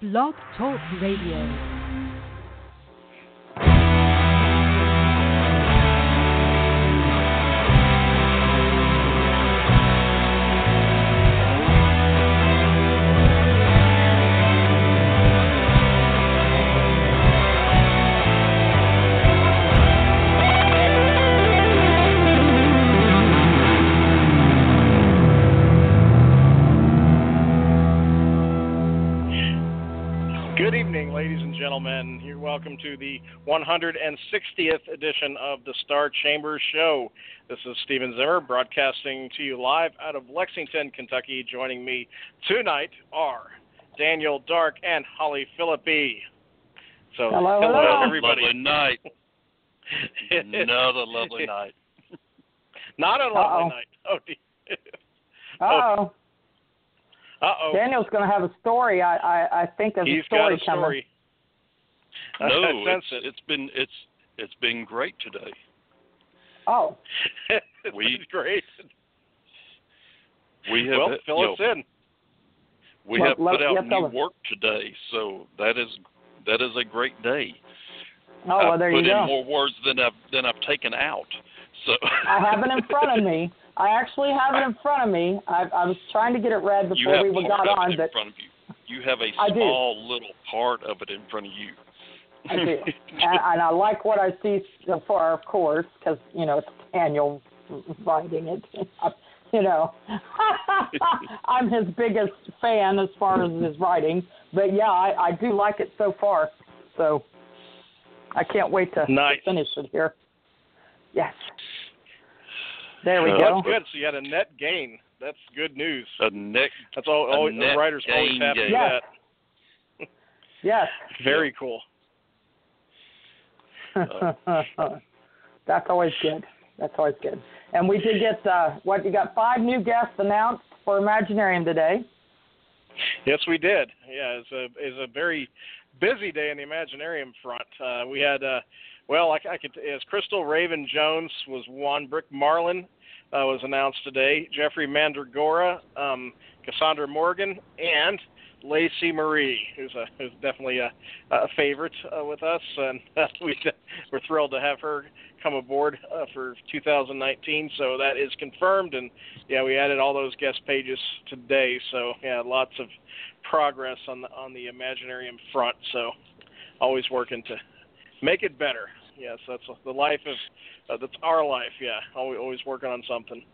Blog Talk Radio. Good evening, ladies and gentlemen. You're welcome to the 160th edition of the Star Chamber Show. This is Stephen Zimmer, broadcasting to you live out of Lexington, Kentucky. Joining me tonight are Daniel Dark and Holly Philippi. So, hello everybody. Lovely night. Another lovely night. Not a lovely night. Oh, dear. Uh-oh. Uh-oh. Daniel's going to have a story. I think there's He's a story got a story. No, I sense it's been great today. Oh. It's great. We have fill us in. We have put out new work today, so that is a great day. Oh, well, there you go. I've put in more words than I've taken out. So I have it in front of me. I actually have it in front of me. I was trying to get it read before we got on. In front of you. You have a small little part of it in front of you. I do. and I like what I see so far, of course, because, it's Daniel writing it. I'm his biggest fan as far as his writing. But, yeah, I do like it so far. So I can't wait to finish it here. Yes. There we go. That's good. So you had a net gain. That's good news. That's all. Net writers always have to do that. Yes. Very cool. That's always good. That's always good. And we did get you got 5 new guests announced for Imaginarium today. Yes, we did. Yeah, it's a very busy day in the Imaginarium front. We had. As Crystal Raven Jones was one. Brick Marlin was announced today. Jeffrey Mandragora, Cassandra Morgan, and Lacey Marie, who's definitely a favorite with us, and we're thrilled to have her come aboard for 2019. So that is confirmed, and we added all those guest pages today. So lots of progress on the Imaginarium front. So always working to make it better. Yes, that's the life of that's our life. Yeah, always working on something.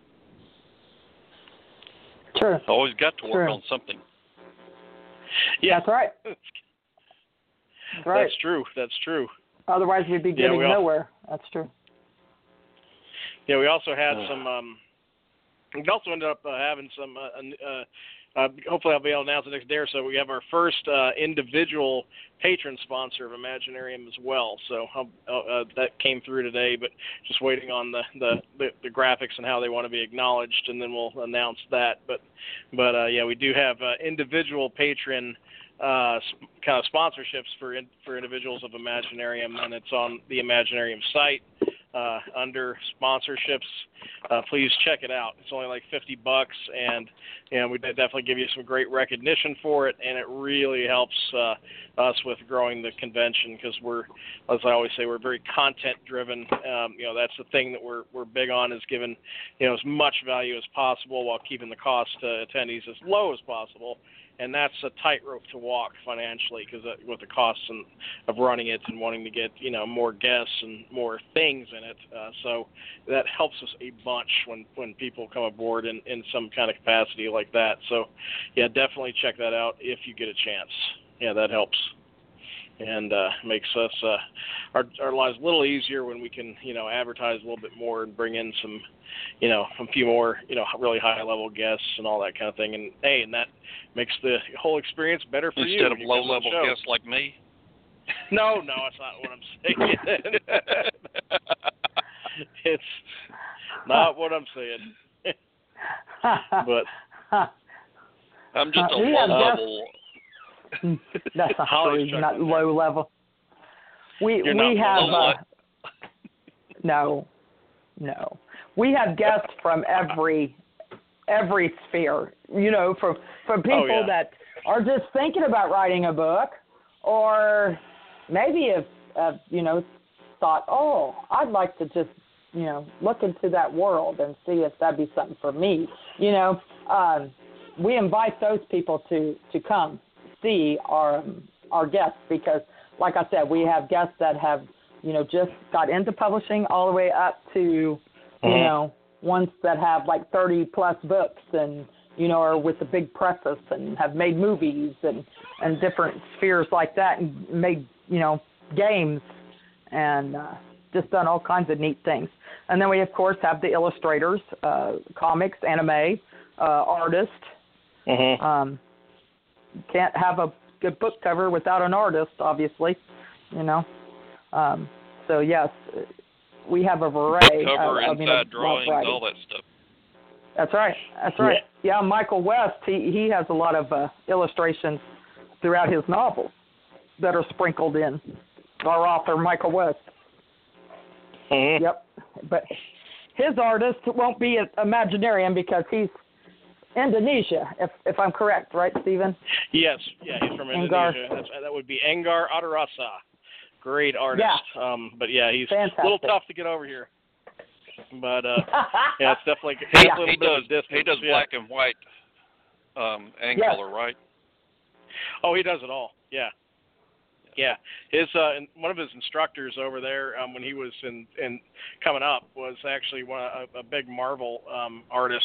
Sure. Always got to work on something. Yeah, that's right. That's right. That's true. That's true. Otherwise, we'd be getting nowhere. That's true. Yeah, we also had some. We also ended up having some. Hopefully, I'll be able to announce the next day or so. We have our first individual patron sponsor of Imaginarium as well. So that came through today, but just waiting on the graphics and how they want to be acknowledged, and then we'll announce that. But we do have individual patron kind of sponsorships for individuals of Imaginarium, and it's on the Imaginarium site. Under sponsorships, please check it out. It's only like $50, and we definitely give you some great recognition for it, and it really helps us with growing the convention because we're, as I always say, we're very content driven. That's the thing that we're big on, is giving as much value as possible while keeping the cost to attendees as low as possible. And that's a tightrope to walk financially, because with the costs of running it and wanting to get more guests and more things in it, so that helps us a bunch when people come aboard in some kind of capacity like that. So definitely check that out if you get a chance. Yeah, that helps, and makes us our lives a little easier when we can advertise a little bit more and bring in some a few more really high level guests and all that kind of thing, and that makes the whole experience better for you instead of low level guests like me. No, that's not what I'm saying. It's not what I'm saying. But I'm just a low level. That's not low level. We have no. We have guests from every every sphere, for people that are just thinking about writing a book, or maybe have thought, oh, I'd like to just, look into that world and see if that'd be something for me. We invite those people to come see our guests, because, like I said, we have guests that have, just got into publishing all the way up to, ones that have like 30 plus books and, are with the big presses and have made movies and different spheres like that, and made, games and just done all kinds of neat things. And then we, of course, have the illustrators, comics, anime, artists. Mm-hmm. Can't have a good book cover without an artist, obviously, So, yes, we have a variety. Cover, inside drawings, all that stuff. That's right. Yeah, Michael West, he has a lot of illustrations throughout his novels that are sprinkled in. Our author, Michael West. Mm-hmm. Yep. But his artist won't be an Imaginarium because he's Indonesia, if I'm correct, right, Stephen? Yes. Yeah, he's from Indonesia. That would be Enggar Adarasa. Great artist. Yeah. But yeah, he's fantastic. A little tough to get over here. But yeah, it's definitely he does black and white Angular, right? Oh, he does it all. Yeah. Yeah, his one of his instructors over there when he was in coming up was actually a big Marvel artist.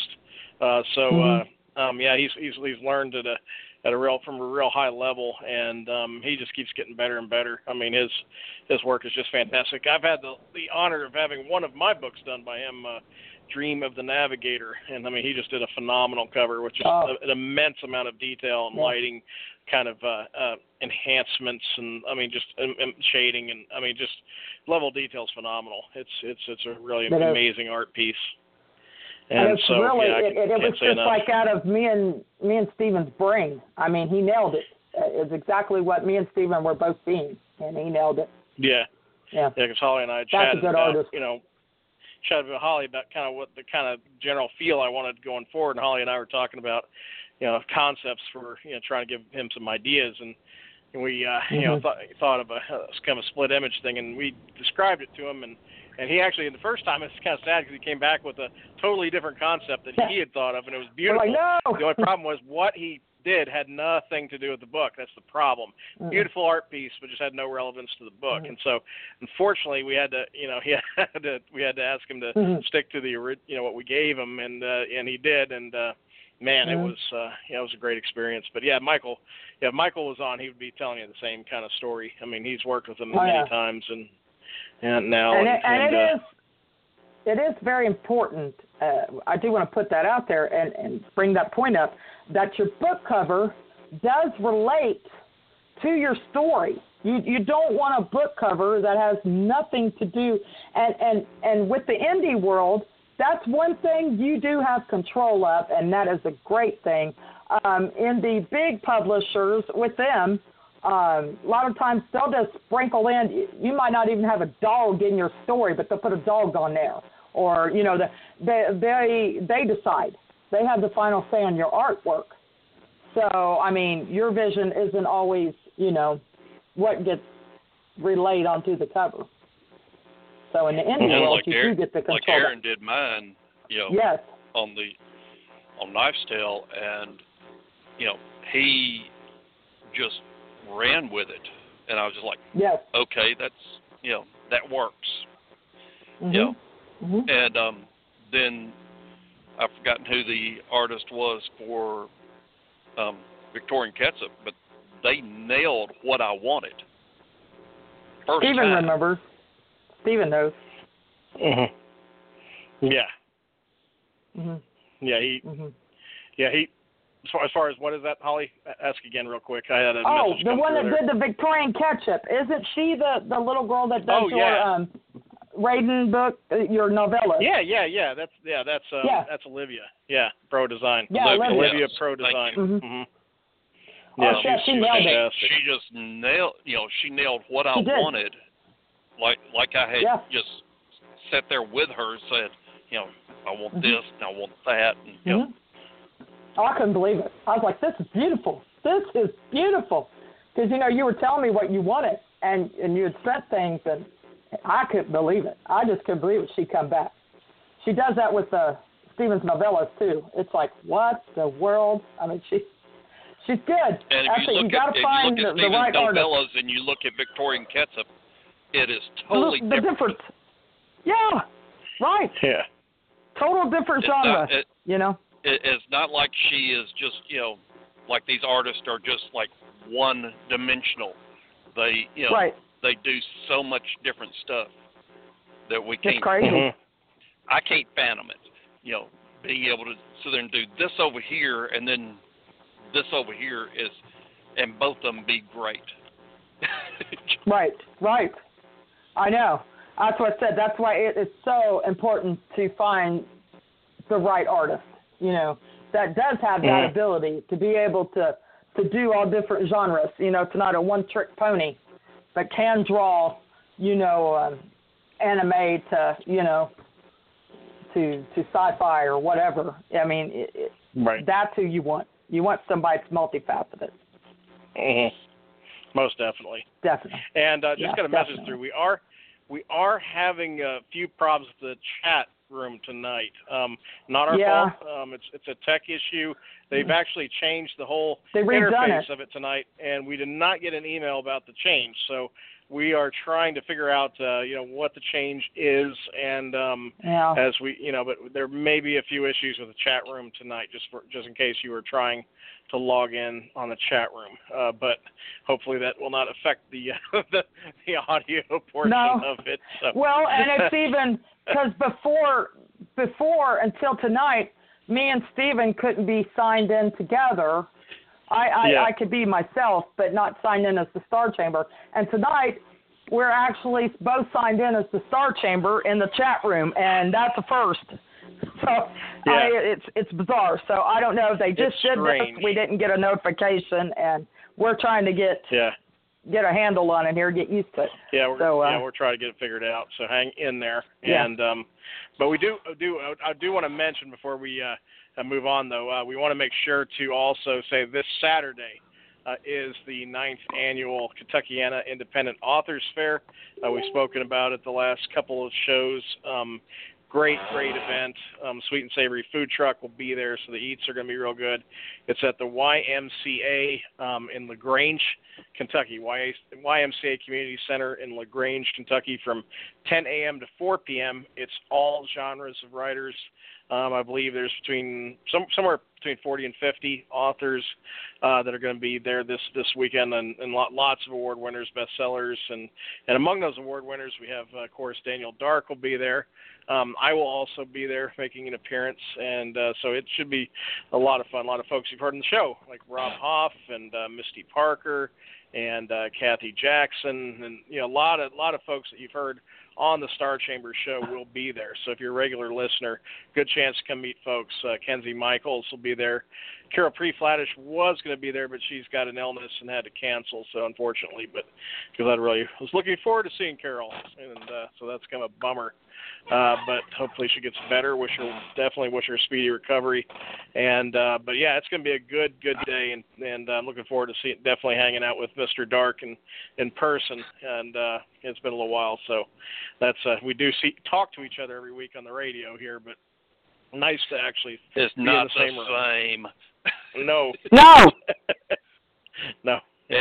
Yeah, he's learned from a real high level, and he just keeps getting better and better. I mean, his work is just fantastic. I've had the honor of having one of my books done by him, Dream of the Navigator, and I mean, he just did a phenomenal cover, which is an immense amount of detail and lighting, kind of enhancements, and I mean, just shading, and I mean, just level of detail is phenomenal. It's a really amazing art piece. And it's so, really, it was just enough. Like out of me and Stephen's brain. I mean, he nailed it. It's exactly what me and Stephen were both seeing, and he nailed it. Yeah. Because Holly and I chatted about, artist. Chatted with Holly about kind of what the kind of general feel I wanted going forward, and Holly and I were talking about, concepts for, trying to give him some ideas, and we, thought of a kind of a split image thing, and we described it to him, and he actually, the first time, it's kind of sad because he came back with a totally different concept that he had thought of, and it was beautiful. Like, no! The only problem was what he did had nothing to do with the book. That's the problem. Mm-hmm. Beautiful art piece, but just had no relevance to the book. Mm-hmm. And so, unfortunately, we had to, we had to ask him to stick to the, what we gave him, and he did. And man, it was a great experience. But yeah, Michael was on, he would be telling you the same kind of story. I mean, he's worked with him many times, and now it is very important. I do want to put that out there and bring that point up, that your book cover does relate to your story. You don't want a book cover that has nothing to do. And with the indie world, that's one thing you do have control of, and that is a great thing. In the big publishers, with them, a lot of times they'll just sprinkle in. You might not even have a dog in your story, but they'll put a dog on there. Or, they decide. They have the final say on your artwork. So, I mean, your vision isn't always, what gets relayed onto the cover. So in the indie world, you do get the control. Like Aaron did mine, yes. on Knife's Tale, and, he just ran with it. And I was just like, yes. Okay, that's, that works. Mm-hmm. Mm-hmm. And then I've forgotten who the artist was for Victorian Ketchup, but they nailed what I wanted. Stephen remembers. Stephen knows. Mm-hmm. Yeah. Mm-hmm. Yeah, he. Mm-hmm. Yeah, he. As far as what is that, Holly? Ask again real quick. I had a message the one that there. did the Victorian Ketchup. Isn't she the little girl that does your Raiden book, your novella? Yeah. That's Olivia. Yeah, Pro Design. Yeah, Olivia Pro Design. Mm-hmm. Yeah, she nailed it. She just nailed. She nailed what I wanted. Like I had just sat there with her and said, I want this and I want that, and Oh, I couldn't believe it. I was like, this is beautiful. This is beautiful. Because, you were telling me what you wanted, and you had sent things, and I couldn't believe it. I just couldn't believe it. She'd come back. She does that with Stevens novellas, too. It's like, what the world? I mean, she's good. And if you look at Stevens novellas and you look at Victorian Ketchup, it is totally different. Yeah, right. Yeah. Total different genre, It's not like she is just, like these artists are just like one-dimensional. They, right. They do so much different stuff that we can't. It's crazy. Mm-hmm. I can't fathom it. Being able to sit there and do this over here and then this over here and both of them be great. Right. I know. That's what I said. That's why it's so important to find the right artist, that does have that ability to be able to do all different genres. It's not a one-trick pony, but can draw, anime to, to sci-fi or whatever. I mean, right. That's who you want. You want somebody that's multifaceted. Mm-hmm. Most definitely. Definitely. And just got a message through. We are having a few problems with the chat room tonight. Not our fault. It's a tech issue. They've actually changed the whole interface of it tonight, and we did not get an email about the change. So we are trying to figure out, what the change is, and as we, but there may be a few issues with the chat room tonight, just in case you were trying to log in on the chat room. But hopefully that will not affect the audio portion of it. So. Well, and it's even because before until tonight, me and Steven couldn't be signed in together. I could be myself, but not signed in as the Star Chamber. And tonight, we're actually both signed in as the Star Chamber in the chat room, and that's a first. So it's bizarre. So I don't know if they just did this. We didn't get a notification, and we're trying to get a handle on it here, get used to it. Yeah, we're trying to get it figured out. So hang in there. Yeah. And but I do want to mention before we move on, though, we want to make sure to also say this Saturday is the 9th annual Kentuckiana Independent Authors Fair. We've spoken about it the last couple of shows. Great event. Sweet and savory food truck will be there, so the eats are going to be real good. It's at the YMCA in LaGrange, Kentucky. YMCA Community Center in LaGrange, Kentucky, from 10 a.m. to 4 p.m. It's all genres of writers. I believe there's somewhere between 40 and 50 authors that are going to be there this weekend, and lots of award winners, bestsellers, and among those award winners we have, of course, Daniel Dark will be there. I will also be there making an appearance, and so it should be a lot of fun. A lot of folks you've heard in the show, like Rob Hoff and Misty Parker and Kathy Jackson, and a lot of folks that you've heard on the Star Chamber show will be there. So if you're a regular listener, good chance to come meet folks. Kenzie Michaels will be there. Carol Preflattish was going to be there, but she's got an illness and had to cancel, so unfortunately, but because I really was looking forward to seeing Carol, and so that's kind of a bummer. But hopefully she gets better. Definitely wish her a speedy recovery. And but yeah, it's going to be a good day, and I'm looking forward to definitely hanging out with Mr. Dark in person. And it's been a little while, so that's we do talk to each other every week on the radio here, but nice to actually it's be not in the same room. No. No.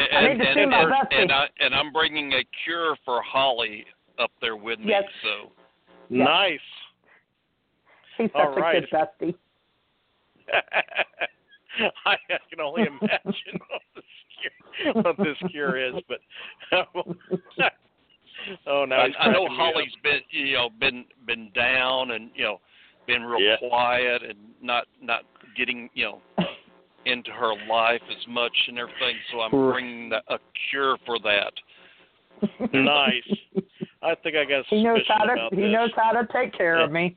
And I'm bringing a cure for Holly up there with me. Yes. So. Yes. Nice. He's such a good bestie. I can only imagine what this cure is, but oh no! I know Holly's been down and been real quiet and not getting into her life as much and everything. So I'm bringing a cure for that. Nice. I think I got a suspicion about this. He knows how to take care of me.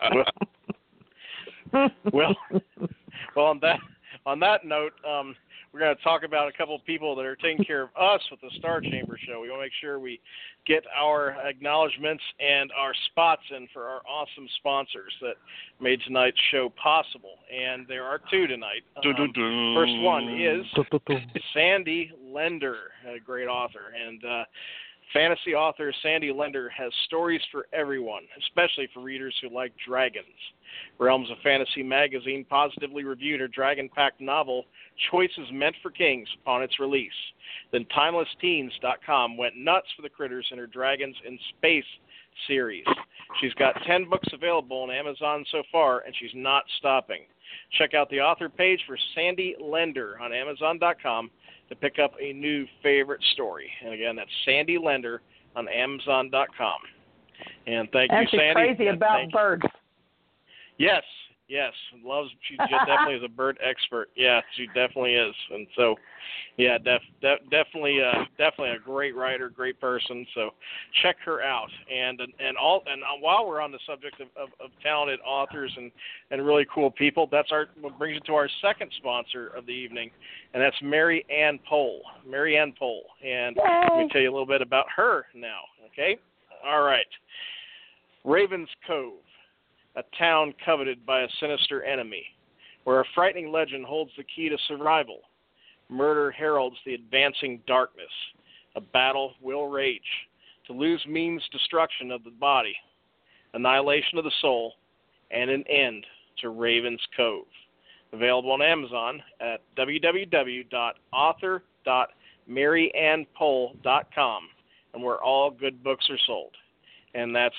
well, on that note, we're going to talk about a couple of people that are taking care of us with the Star Chamber show. We want to make sure we get our acknowledgments and our spots in for our awesome sponsors that made tonight's show possible. And there are two tonight. First one is Sandy Lender, a great author. And fantasy author Sandy Lender has stories for everyone, especially for readers who like dragons. Realms of Fantasy magazine positively reviewed her dragon-packed novel, Choices Meant for Kings, upon its release. Then TimelessTeens.com went nuts for the critters in her Dragons in Space series. She's got 10 books available on Amazon so far, and she's not stopping. Check out the author page for Sandy Lender on Amazon.com to pick up a new favorite story. And again, that's Sandy Lender on Amazon.com. And thank you, Sandy. And she's crazy about birds. Yes. She definitely is a bird expert. Yeah, she definitely is. And so, yeah, definitely a great writer, great person. So check her out. And while we're on the subject of talented authors and really cool people, what brings it to our second sponsor of the evening, and that's Mary Ann Pohl. Mary Ann Pohl. And let me tell you a little bit about her now. Okay. All right. Ravens Cove, a town coveted by a sinister enemy, where a frightening legend holds the key to survival. Murder heralds the advancing darkness. A battle will rage. To lose means destruction of the body, annihilation of the soul, and an end to Ravens Cove. Available on Amazon at www.author.maryannpohl.com, and where all good books are sold. And that's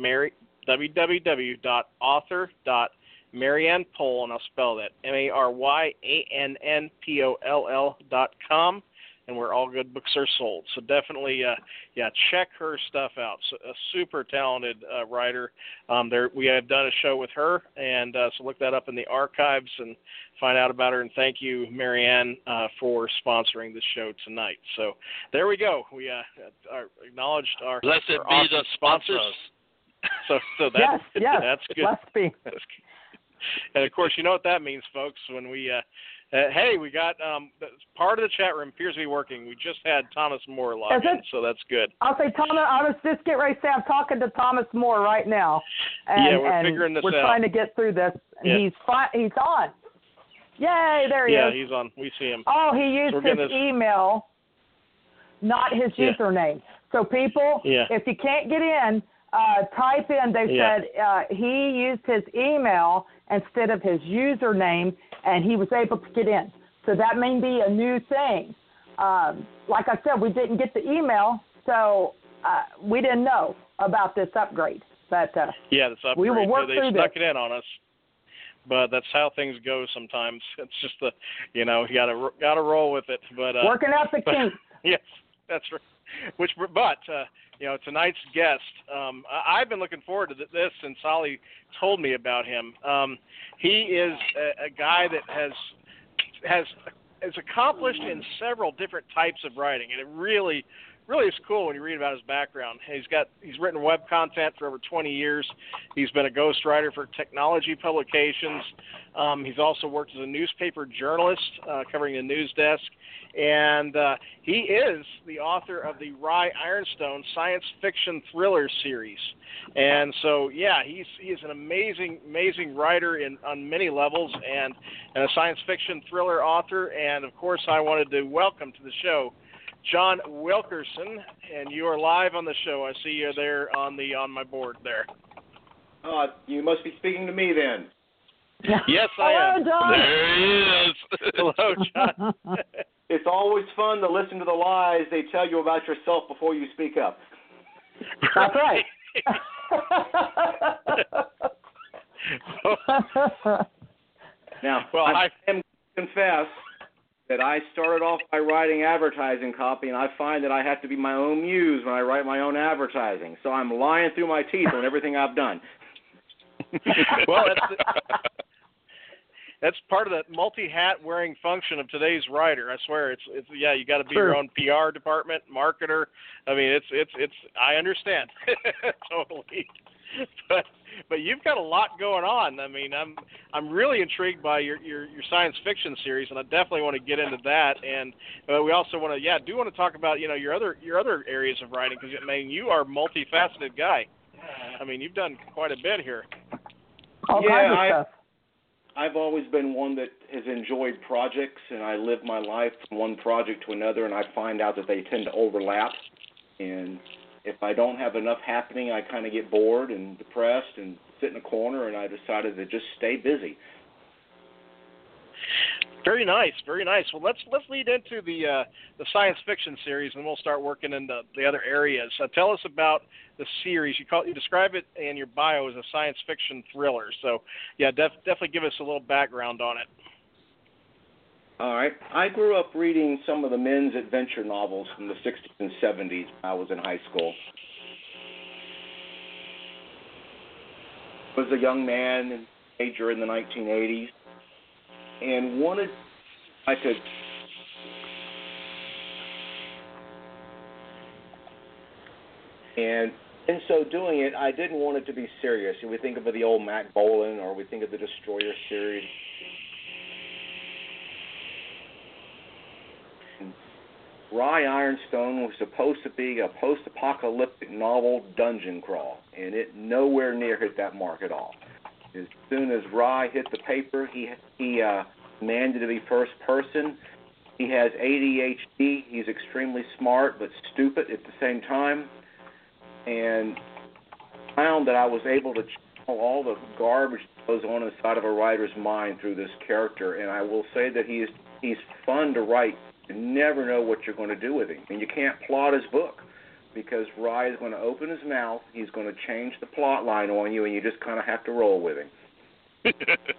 www.author.maryannpohl, and I'll spell that, MaryAnnPoll.com, and where all good books are sold. So definitely, check her stuff out. So, a super talented writer. We have done a show with her, and so look that up in the archives and find out about her. And thank you, Mary Ann, for sponsoring the show tonight. So there we go. We acknowledged our blessed our be awesome the sponsors. So yes, that's good. Blessed be. And of course, you know what that means, folks. When we we got part of the chat room appears to be working. We just had Thomas Moore log in, so that's good. I'll say, Thomas, I was just getting ready to say I'm talking to Thomas Moore right now. And, we're figuring this out. We're trying to get through this. Yeah. He's on. Yay, there he is. Yeah, he's on. We see him. Oh, he used his email, not his username. So people, if you can't get in, type in, they said he used his email instead of his username, and he was able to get in. So that may be a new thing. Like I said, we didn't get the email, so we didn't know about this upgrade. But this upgrade. We will work through this. They snuck it in on us. But that's how things go sometimes. It's just you gotta roll with it. But working out the kinks. Yes, that's right. Tonight's guest, I've been looking forward to this since Ollie told me about him. He is a guy that has accomplished in several different types of writing, and it really is cool when you read about his background. He's written web content for over 20 years. He's been a ghostwriter for technology publications. He's also worked as a newspaper journalist, covering the news desk. And he is the author of the Rye Ironstone science fiction thriller series. And so, he is an amazing writer on many levels and a science fiction thriller author. And, of course, I wanted to welcome to the show John Wilkerson, and you are live on the show. I see you there on my board there. You must be speaking to me then. Yes, I am. Hello, John. There he is. Hello, John. It's always fun to listen to the lies they tell you about yourself before you speak up. That's right. Now, I am going to confess that I started off by writing advertising copy, and I find that I have to be my own muse when I write my own advertising. So I'm lying through my teeth on everything I've done. Well, that's part of the multi-hat wearing function of today's writer. I swear, it's you got to be your own PR department, marketer. I mean, it's I understand totally. but you've got a lot going on. I mean, I'm really intrigued by your science fiction series, and I definitely want to get into that. And we also want to talk about your other areas of writing, because I mean you are a multifaceted guy. I mean, you've done quite a bit here. All kinds of stuff. I've always been one that has enjoyed projects, and I live my life from one project to another, and I find out that they tend to overlap. And if I don't have enough happening, I kind of get bored and depressed and sit in a corner, and I decided to just stay busy. Very nice, very nice. Well, let's lead into the science fiction series, and we'll start working into the other areas. Tell us about the series. You describe it in your bio as a science fiction thriller. So, yeah, definitely give us a little background on it. All right. I grew up reading some of the men's adventure novels from the 60s and 70s when I was in high school. I was a young man and teenager in the 1980s, and wanted I could and in so doing it, I didn't want it to be serious. We think of the old Mac Bolan, or we think of the Destroyer series. Rye Ironstone was supposed to be a post-apocalyptic novel dungeon crawl, and it nowhere near hit that mark at all. As soon as Rye hit the paper, he demanded to be first person. He has ADHD. He's extremely smart but stupid at the same time, and found that I was able to channel all the garbage that goes on inside of a writer's mind through this character. And I will say that he's fun to write. You never know what you're going to do with him, and you can't plot his book, because Rye is going to open his mouth, he's going to change the plot line on you, and you just kind of have to roll with him.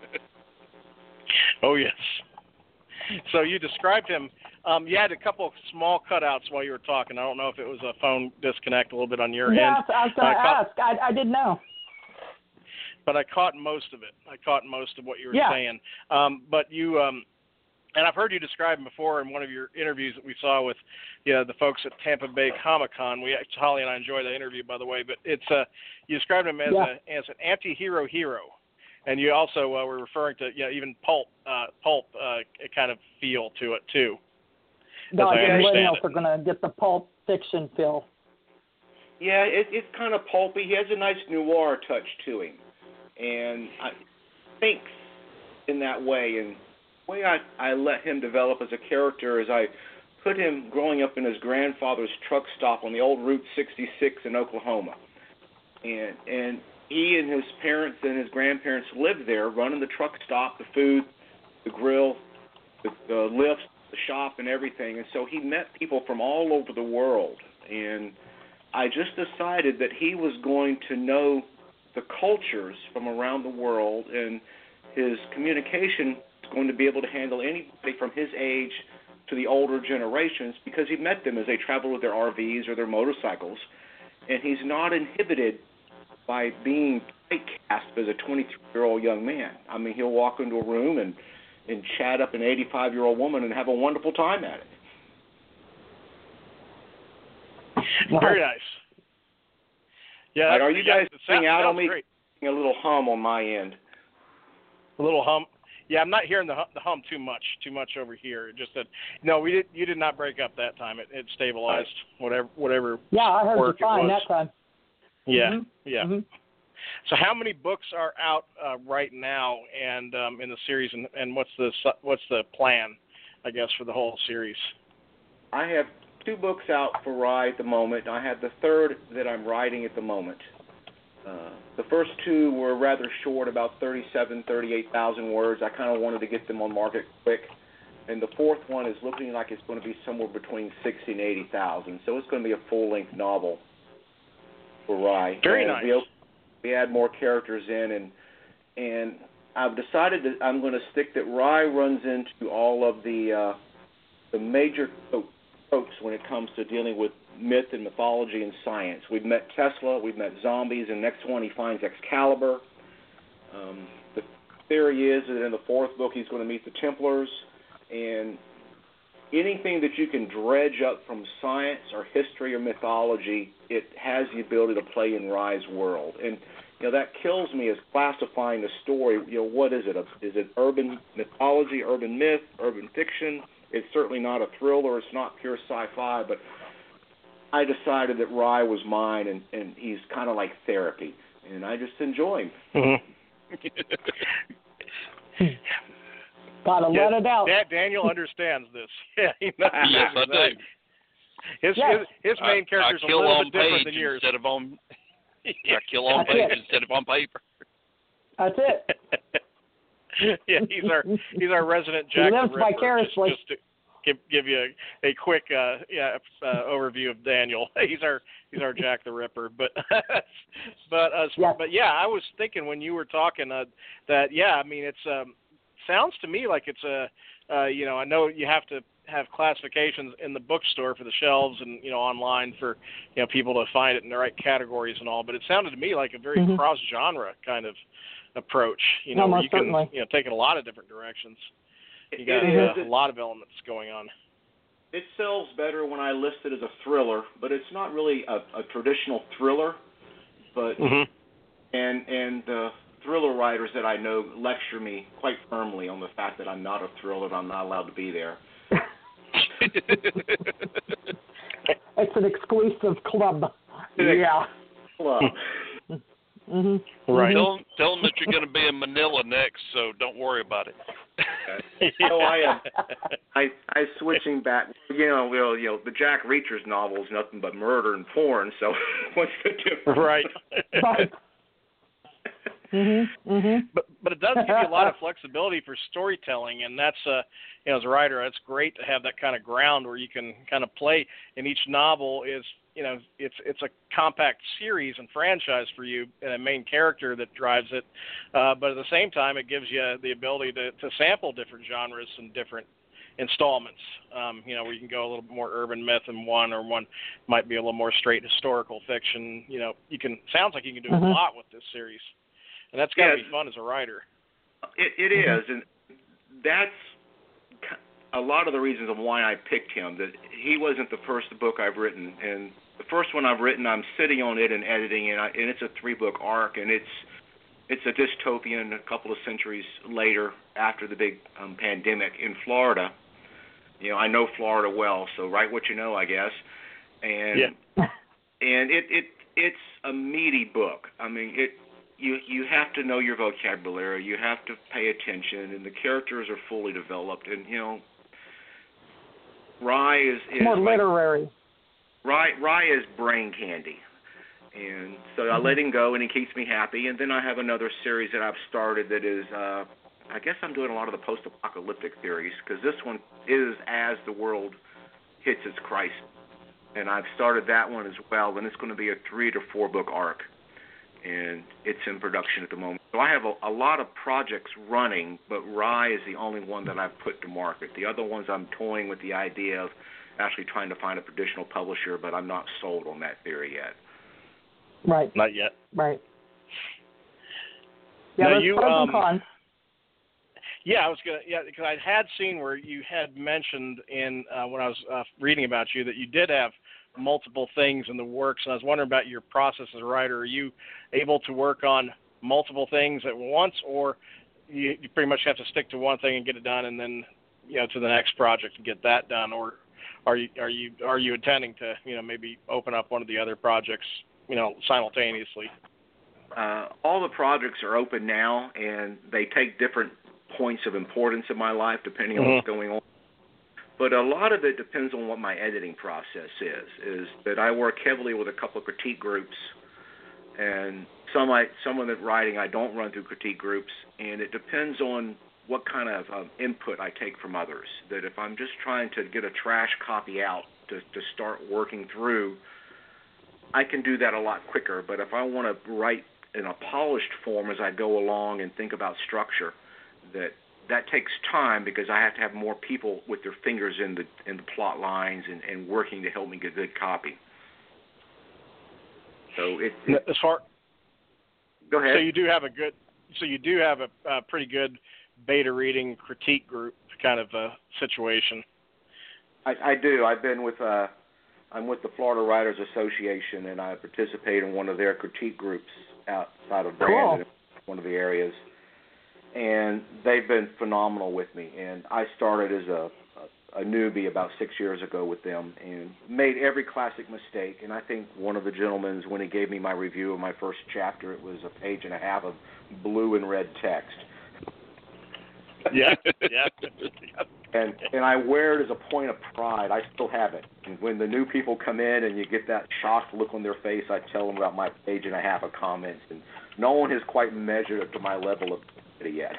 Oh, yes. So you described him. You had a couple of small cutouts while you were talking. I don't know if it was a phone disconnect a little bit on your end. Yes, I was going to ask. I didn't know. But I caught most of it. I caught most of what you were saying. But you... and I've heard you describe him before in one of your interviews that we saw with the folks at Tampa Bay Comic-Con. Holly and I enjoyed that interview, by the way. But it's you described him as an anti-hero hero. And you also were referring to even pulp kind of feel to it, too. No, everybody else are going to get the pulp fiction feel. Yeah, it's kind of pulpy. He has a nice noir touch to him. And I think in that way, and the way I let him develop as a character is I put him growing up in his grandfather's truck stop on the old Route 66 in Oklahoma. And he and his parents and his grandparents lived there, running the truck stop, the food, the grill, the lifts, the shop, and everything. And so he met people from all over the world. And I just decided that he was going to know the cultures from around the world, and his communication is going to be able to handle anybody from his age to the older generations, because he met them as they travel with their RVs or their motorcycles. And he's not inhibited by being typecast as a 23-year-old young man. I mean, he'll walk into a room and chat up an 85-year-old woman and have a wonderful time at it. Very nice. Yeah. Are you guys sitting out on me? Great. A little hum on my end. A little hum. Yeah, I'm not hearing the hum too much over here. Just that, no, you did not break up that time. It stabilized. Whatever. Yeah, I heard you fine that time. Yeah, mm-hmm. yeah. Mm-hmm. So, how many books are out right now, and in the series, and what's the plan, I guess, for the whole series? I have 2 books out for Rye at the moment. I have the 3rd that I'm writing at the moment. The first 2 were rather short, about 38,000 words. I kind of wanted to get them on market quick. And the 4th one is looking like it's going to be somewhere between 60 and 80,000. So it's going to be a full-length novel for Rye. Very nice. We add more characters in, and I've decided that I'm going to stick that Rye runs into all of the major tropes when it comes to dealing with myth and mythology and science. We've met Tesla, we've met zombies, and next one he finds Excalibur. The theory is that in the 4th book he's going to meet the Templars, and anything that you can dredge up from science or history or mythology, it has the ability to play in Rye's world. And that kills me is classifying the story. What is it? Is it urban mythology, urban myth, urban fiction? It's certainly not a thriller. It's not pure sci-fi. But I decided that Rye was mine, and he's kind of like therapy, and I just enjoy him. Gotta let it out. Daniel understands this. Yeah, he knows. Yes, I do. His main character's a little bit different than yours. Instead of on, I kill on page instead of on paper. That's it. Yeah, he's our resident Jack he lives the Ripper. Vicariously. Just to give you a quick overview of Daniel. He's our Jack the Ripper. But yeah, I was thinking when you were talking that I mean it's sounds to me like it's I know you have to have classifications in the bookstore for the shelves and online for people to find it in the right categories and all, but it sounded to me like a very cross genre kind of approach, where you can take it a lot of different directions. You got a lot of elements going on. It sells better when I list it as a thriller, but it's not really a traditional thriller. But and thriller writers that I know lecture me quite firmly on the fact that I'm not a thriller and I'm not allowed to be there. It's an exclusive club. Club. Right. Tell them that you're going to be in Manila next, so don't worry about it. So I switching back. The Jack Reacher's novel is nothing but murder and porn. So what's the difference? Right. But it does give you a lot of flexibility for storytelling, and that's as a writer, it's great to have that kind of ground where you can kind of play. And each novel is it's a compact series and franchise for you, and a main character that drives it. But at the same time, it gives you the ability to sample different genres and different installments. Where you can go a little bit more urban myth in one, or one might be a little more straight historical fiction. Sounds like you can do a lot with this series. And that's got to be fun as a writer. It is, and that's a lot of the reasons of why I picked him. That he wasn't the first book I've written, and the first one I've written, I'm sitting on it and editing it, and it's a 3-book arc, and it's a dystopian a couple of centuries later after the big pandemic in Florida. I know Florida well, so write what you know, I guess. And and it's a meaty book. I mean, You have to know your vocabulary. You have to pay attention, and the characters are fully developed. And Rye is more literary. Rye is brain candy, and so I let him go, and he keeps me happy. And then I have another series that I've started that is, I guess I'm doing a lot of the post-apocalyptic theories, because this one is as the world hits its crisis, and I've started that one as well. And it's going to be a 3 to 4 book arc. And it's in production at the moment. So I have a lot of projects running, but Rye is the only one that I've put to market. The other ones I'm toying with the idea of actually trying to find a traditional publisher, but I'm not sold on that theory yet. Right. Not yet. Right. Yeah, now there's pros and cons. Yeah, I was because I had seen where you had mentioned in when I was reading about you that you did have multiple things in the works, and I was wondering about your process as a writer. Are you able to work on multiple things at once, or you pretty much have to stick to one thing and get it done, and then to the next project and get that done, or are you intending to maybe open up one of the other projects simultaneously? All the projects are open now, and they take different points of importance in my life depending on what's going on. But a lot of it depends on what my editing process is that I work heavily with a couple of critique groups, and some of the writing I don't run through critique groups, and it depends on what kind of input I take from others. That if I'm just trying to get a trash copy out to start working through, I can do that a lot quicker. But if I want to write in a polished form as I go along and think about structure, that takes time, because I have to have more people with their fingers in the plot lines and working to help me get good copy. So as far. Go ahead. So you do have a pretty good beta reading critique group kind of situation. I do. I've been with I'm with the Florida Writers Association, and I participate in one of their critique groups outside of Brandon, one of the areas. And they've been phenomenal with me. And I started as a newbie about 6 years ago with them and made every classic mistake. And I think one of the gentlemen, when he gave me my review of my first chapter, it was a page and a half of blue and red text. Yeah. And I wear it as a point of pride. I still have it. And when the new people come in and you get that shocked look on their face, I tell them about my page and a half of comments. And no one has quite measured up to my level of yet.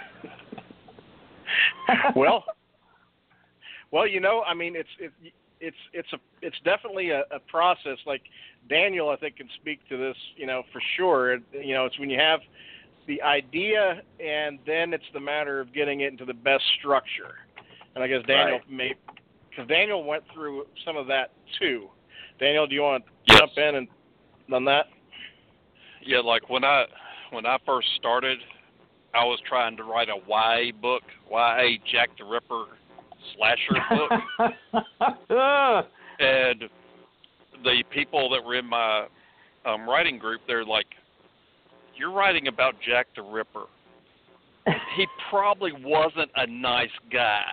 Well, you know, I mean, it's definitely a process. Like Daniel, I think, can speak to this, you know, for sure. You know, it's when you have the idea, and then it's the matter of getting it into the best structure. And I guess Daniel because Daniel went through some of that too. Daniel, do you want to jump in and on that? Yeah, like when I first started, I was trying to write a YA book, YA Jack the Ripper slasher book. And the people that were in my writing group, they're like, "You're writing about Jack the Ripper. He probably wasn't a nice guy.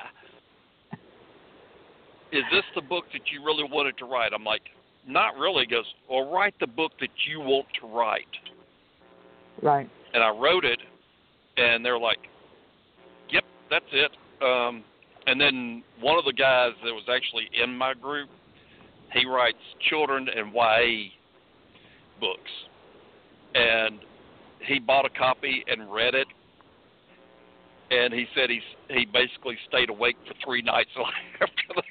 Is this the book that you really wanted to write?" I'm like, "Not really." He goes, "Well, write the book that you want to write." Right. And I wrote it, and they're like, "Yep, that's it." And then one of the guys that was actually in my group, he writes children and YA books. And he bought a copy and read it, and he said he basically stayed awake for 3 nights after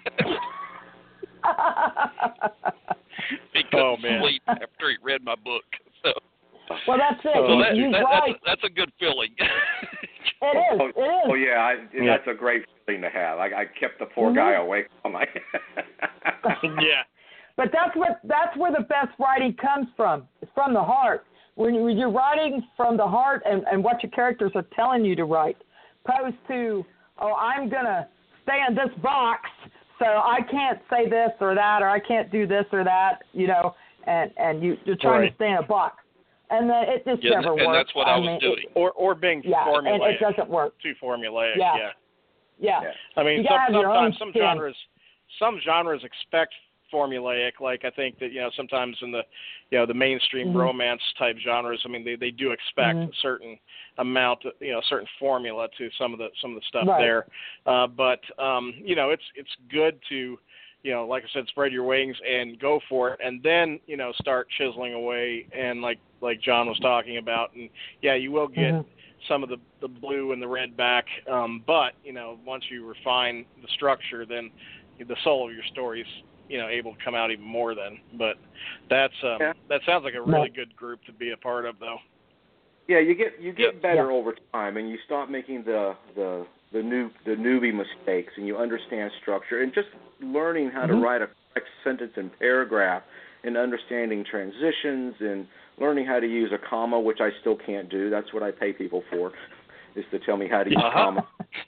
that. He couldn't sleep after he read my book. So. Well, that's it. So that's a good feeling. It is. Oh yeah, that's a great feeling to have. I kept the poor guy awake all night. Yeah. But that's where the best writing comes from. It's from the heart. When you're writing from the heart and what your characters are telling you to write, opposed to, I'm gonna stay in this box, so I can't say this or that, or I can't do this or that, you know, and you're trying to stay in a box. And it just never works. And that's what I was doing. Or being formulaic. And it doesn't work. Too formulaic, yeah. I mean, sometimes some genres expect formulaic. Like I think that, you know, sometimes in the mainstream romance type genres, I mean, they do expect a certain amount, you know, a certain formula to some of the stuff there. But you know, it's good to, you know, like I said, spread your wings and go for it, and then, you know, start chiseling away. And like John was talking about, and you will get some of the blue and the red back, but, you know, once you refine the structure, then the soul of your story's, you know, able to come out even more then. But that sounds like a really good group to be a part of, though. Yeah, you get better over time, and you stop making the newbie mistakes, and you understand structure, and just learning how to write a correct sentence and paragraph, and understanding transitions, and learning how to use a comma, which I still can't do. That's what I pay people for, is to tell me how to use comma.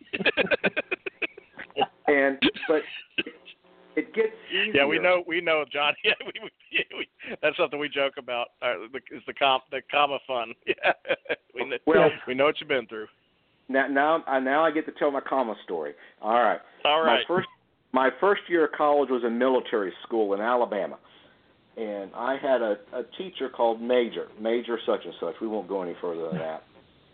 But it gets easier. Yeah, we know, John. Yeah, we that's something we joke about. Is the comma fun? Yeah, we know what you've been through. Now I get to tell my comma story. All right. My first year of college was in military school in Alabama, and I had a teacher called Major such and such. We won't go any further than that.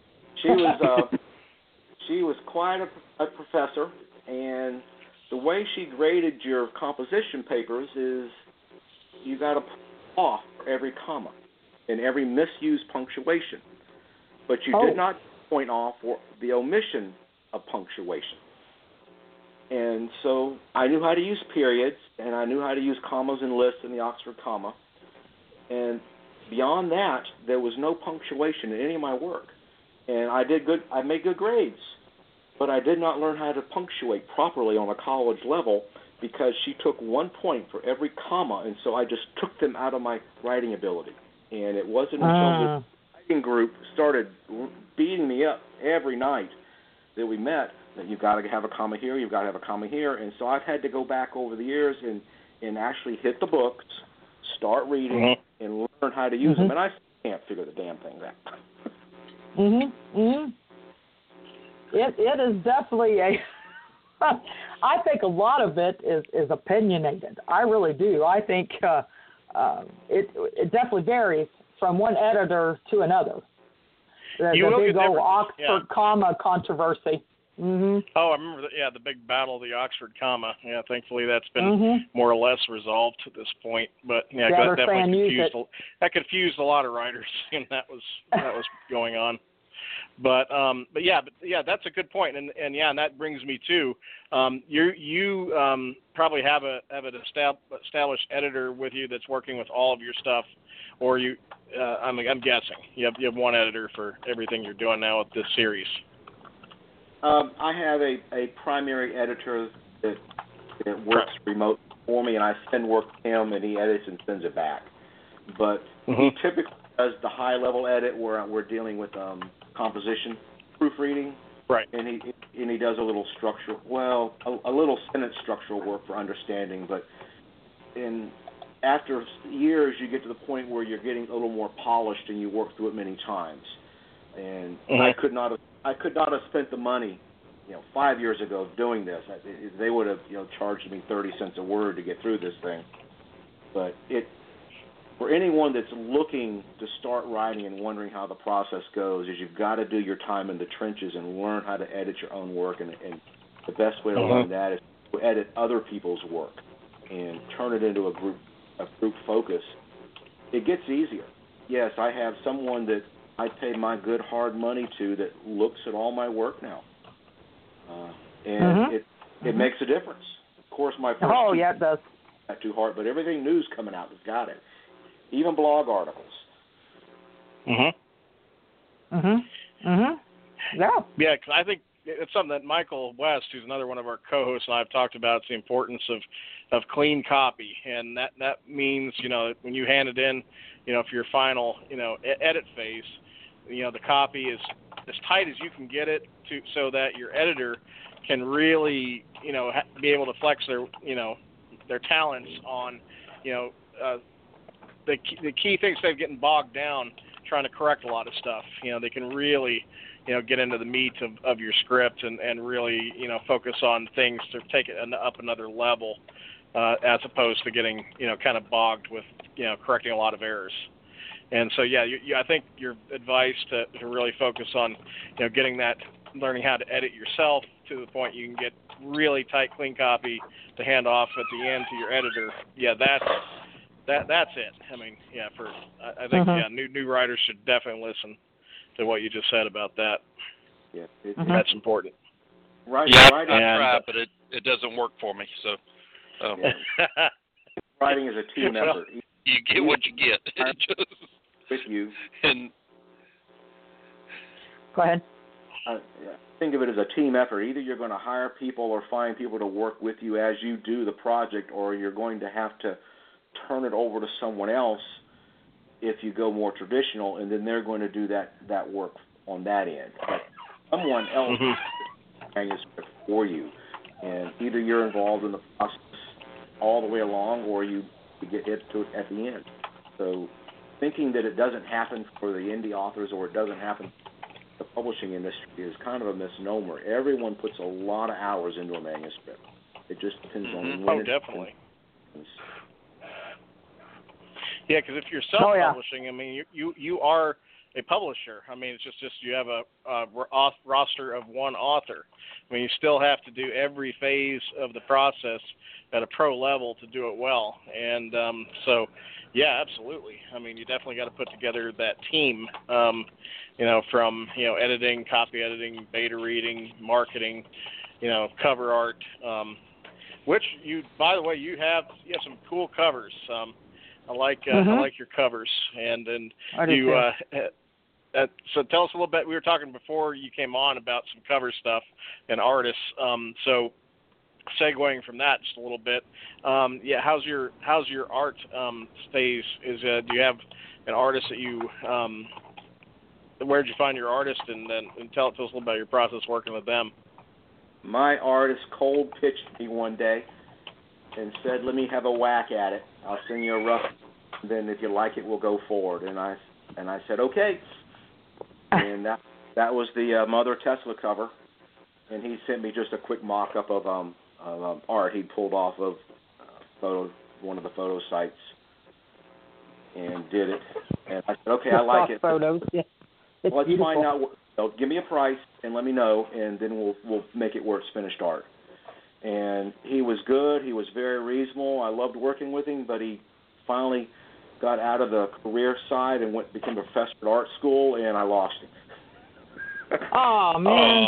She was quite a professor, and the way she graded your composition papers is you got to put off for every comma and every misused punctuation, but you did not point off for the omission of punctuation. And so I knew how to use periods, and I knew how to use commas and lists in the Oxford comma. And beyond that, there was no punctuation in any of my work. And I made good grades, but I did not learn how to punctuate properly on a college level because she took 1 point for every comma, and so I just took them out of my writing ability. And it wasn't until this writing group started beating me up every night that we met that you've got to have a comma here, you've got to have a comma here. And so I've had to go back over the years and and actually hit the books, start reading, and learn how to use them. And I can't figure the damn things out. It is definitely I think a lot of it is opinionated. I really do. I think it definitely varies from one editor to another. The big old Oxford comma controversy. Oh, I remember the big battle of the Oxford comma. Yeah, thankfully that's been more or less resolved to this point. But that definitely confused a lot of writers, and that was going on. But that's a good point, and that brings me to you probably have an established editor with you that's working with all of your stuff, or I'm guessing you have one editor for everything you're doing now with this series. I have a primary editor that works remote for me, and I send work to him, and he edits and sends it back. But he typically does the high-level edit where we're dealing with composition, proofreading, right? And he does a little a little sentence structural work for understanding. But after years, you get to the point where you're getting a little more polished, and you work through it many times. And I could not have spent the money, 5 years ago doing this. They would have, charged me 30 cents a word to get through this thing. But for anyone that's looking to start writing and wondering how the process goes, is you've got to do your time in the trenches and learn how to edit your own work. And the best way to learn that is to edit other people's work and turn it into a group focus. It gets easier. Yes, I have someone that I pay my good hard money to that looks at all my work now, and it makes a difference. Of course, my first it does. Not too hard, but everything news coming out has got it, even blog articles. Yeah, because I think it's something that Michael West, who's another one of our co-hosts, and I've talked about. It's the importance of clean copy, and that means when you hand it in, for your final edit phase. The copy is as tight as you can get it so that your editor can really, be able to flex their talents on, the key things. Instead of getting bogged down trying to correct a lot of stuff, they can really, get into the meat of your script and really, focus on things to take it up another level, as opposed to getting, kind of bogged with, correcting a lot of errors. And so, I think your advice to really focus on, learning how to edit yourself to the point you can get really tight, clean copy to hand off at the end to your editor. Yeah, that's it. I mean, I think new writers should definitely listen to what you just said about that. Yeah, that's important. Right. Yeah, I tried, but it doesn't work for me. So, writing is a team effort. You get what you get. With you. And go ahead. Think of it as a team effort. Either you're going to hire people or find people to work with you as you do the project, or you're going to have to turn it over to someone else if you go more traditional, and then they're going to do that work on that end. But someone else manuscript for you, and either you're involved in the process all the way along, or you get hit to it at the end. So thinking that it doesn't happen for the indie authors or it doesn't happen in the publishing industry is kind of a misnomer. Everyone puts a lot of hours into a manuscript. It just depends on when. Oh, definitely. Yeah, because if you're self-publishing, I mean, you are a publisher. I mean, it's just you have a roster of one author. I mean, you still have to do every phase of the process at a pro level to do it well. And so, yeah, absolutely. I mean, you definitely got to put together that team, from, editing, copy editing, beta reading, marketing, cover art, which by the way, you have some cool covers. I like your covers, and you. So tell us a little bit. We were talking before you came on about some cover stuff and artists. So segueing from that just a little bit. How's your art phase? Do you have an artist that you? Where'd you find your artist? And tell us a little about your process working with them. My artist cold pitched me one day. and said, let me have a whack at it. I'll send you a rough, then if you like it, we'll go forward. And I said, okay. And that was the Mother Tesla cover. And he sent me just a quick mock-up of art he'd pulled off of one of the photo sites and did it. And I said, okay, I like it. Photos, yeah. Let's beautiful. find out. Give me a price and let me know, and then we'll make it where it's finished art. And he was good. He was very reasonable. I loved working with him, but he finally got out of the career side and became a professor at art school, and I lost him. Oh man!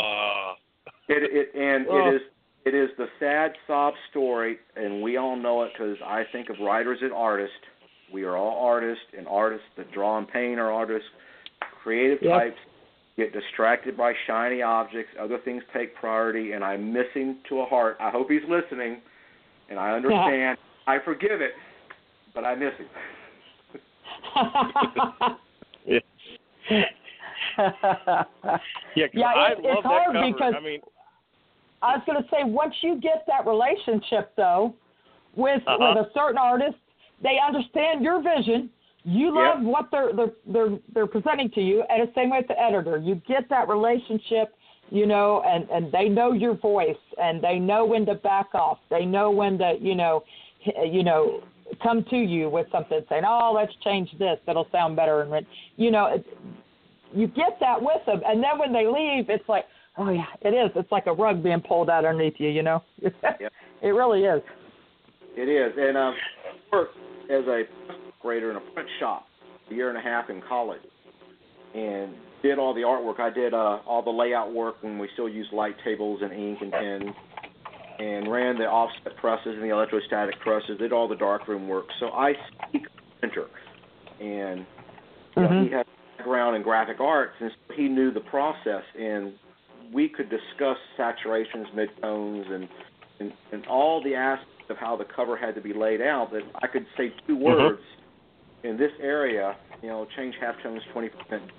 It is the sad sob story, and we all know it because I think of writers as artists. We are all artists, and artists that draw and paint are artists. Creative types get distracted by shiny objects. Other things take priority, and I miss him to a heart. I hope he's listening, and I understand. I forgive it, but I miss him. It's hard cover. because I was going to say, once you get that relationship, though, with a certain artist, they understand your vision. You love what they're presenting to you, and the same way with the editor. You get that relationship, and they know your voice, and they know when to back off. They know when to, come to you with something, saying, "Oh, let's change this. That'll sound better." And you get that with them, and then when they leave, it's like, oh yeah, it is. It's like a rug being pulled out underneath you. It really is. It is, and I worked as a grader in a print shop a year and a half in college, and did all the artwork. I did all the layout work when we still used light tables and ink and pens, and ran the offset presses and the electrostatic presses. Did all the darkroom work. So I speak printer, and he had a background in graphic arts, and so he knew the process, and we could discuss saturations, midtones, and all the aspects of how the cover had to be laid out. That I could say two words in this area, change halftones 20%.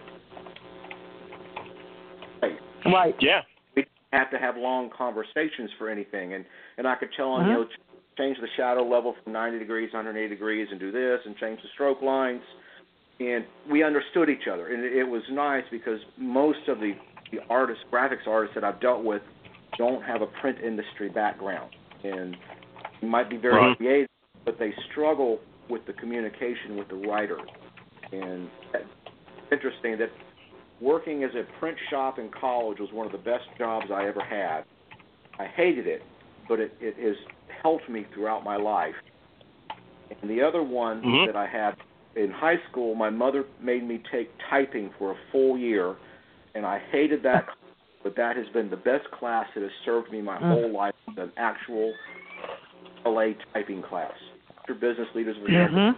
Right. Yeah. We didn't have to have long conversations for anything, and I could tell him, change the shadow level from 90 degrees, 180 degrees, and do this, and change the stroke lines, and we understood each other, and it was nice because most of the artists, graphics artists that I've dealt with, don't have a print industry background, and you might be very creative, but they struggle with the communication with the writer. And it's interesting that working as a print shop in college was one of the best jobs I ever had. I hated it, but it has helped me throughout my life. And the other one that I had in high school, my mother made me take typing for a full year, and I hated that, but that has been the best class that has served me my whole life, an actual LA typing class. After business leaders of the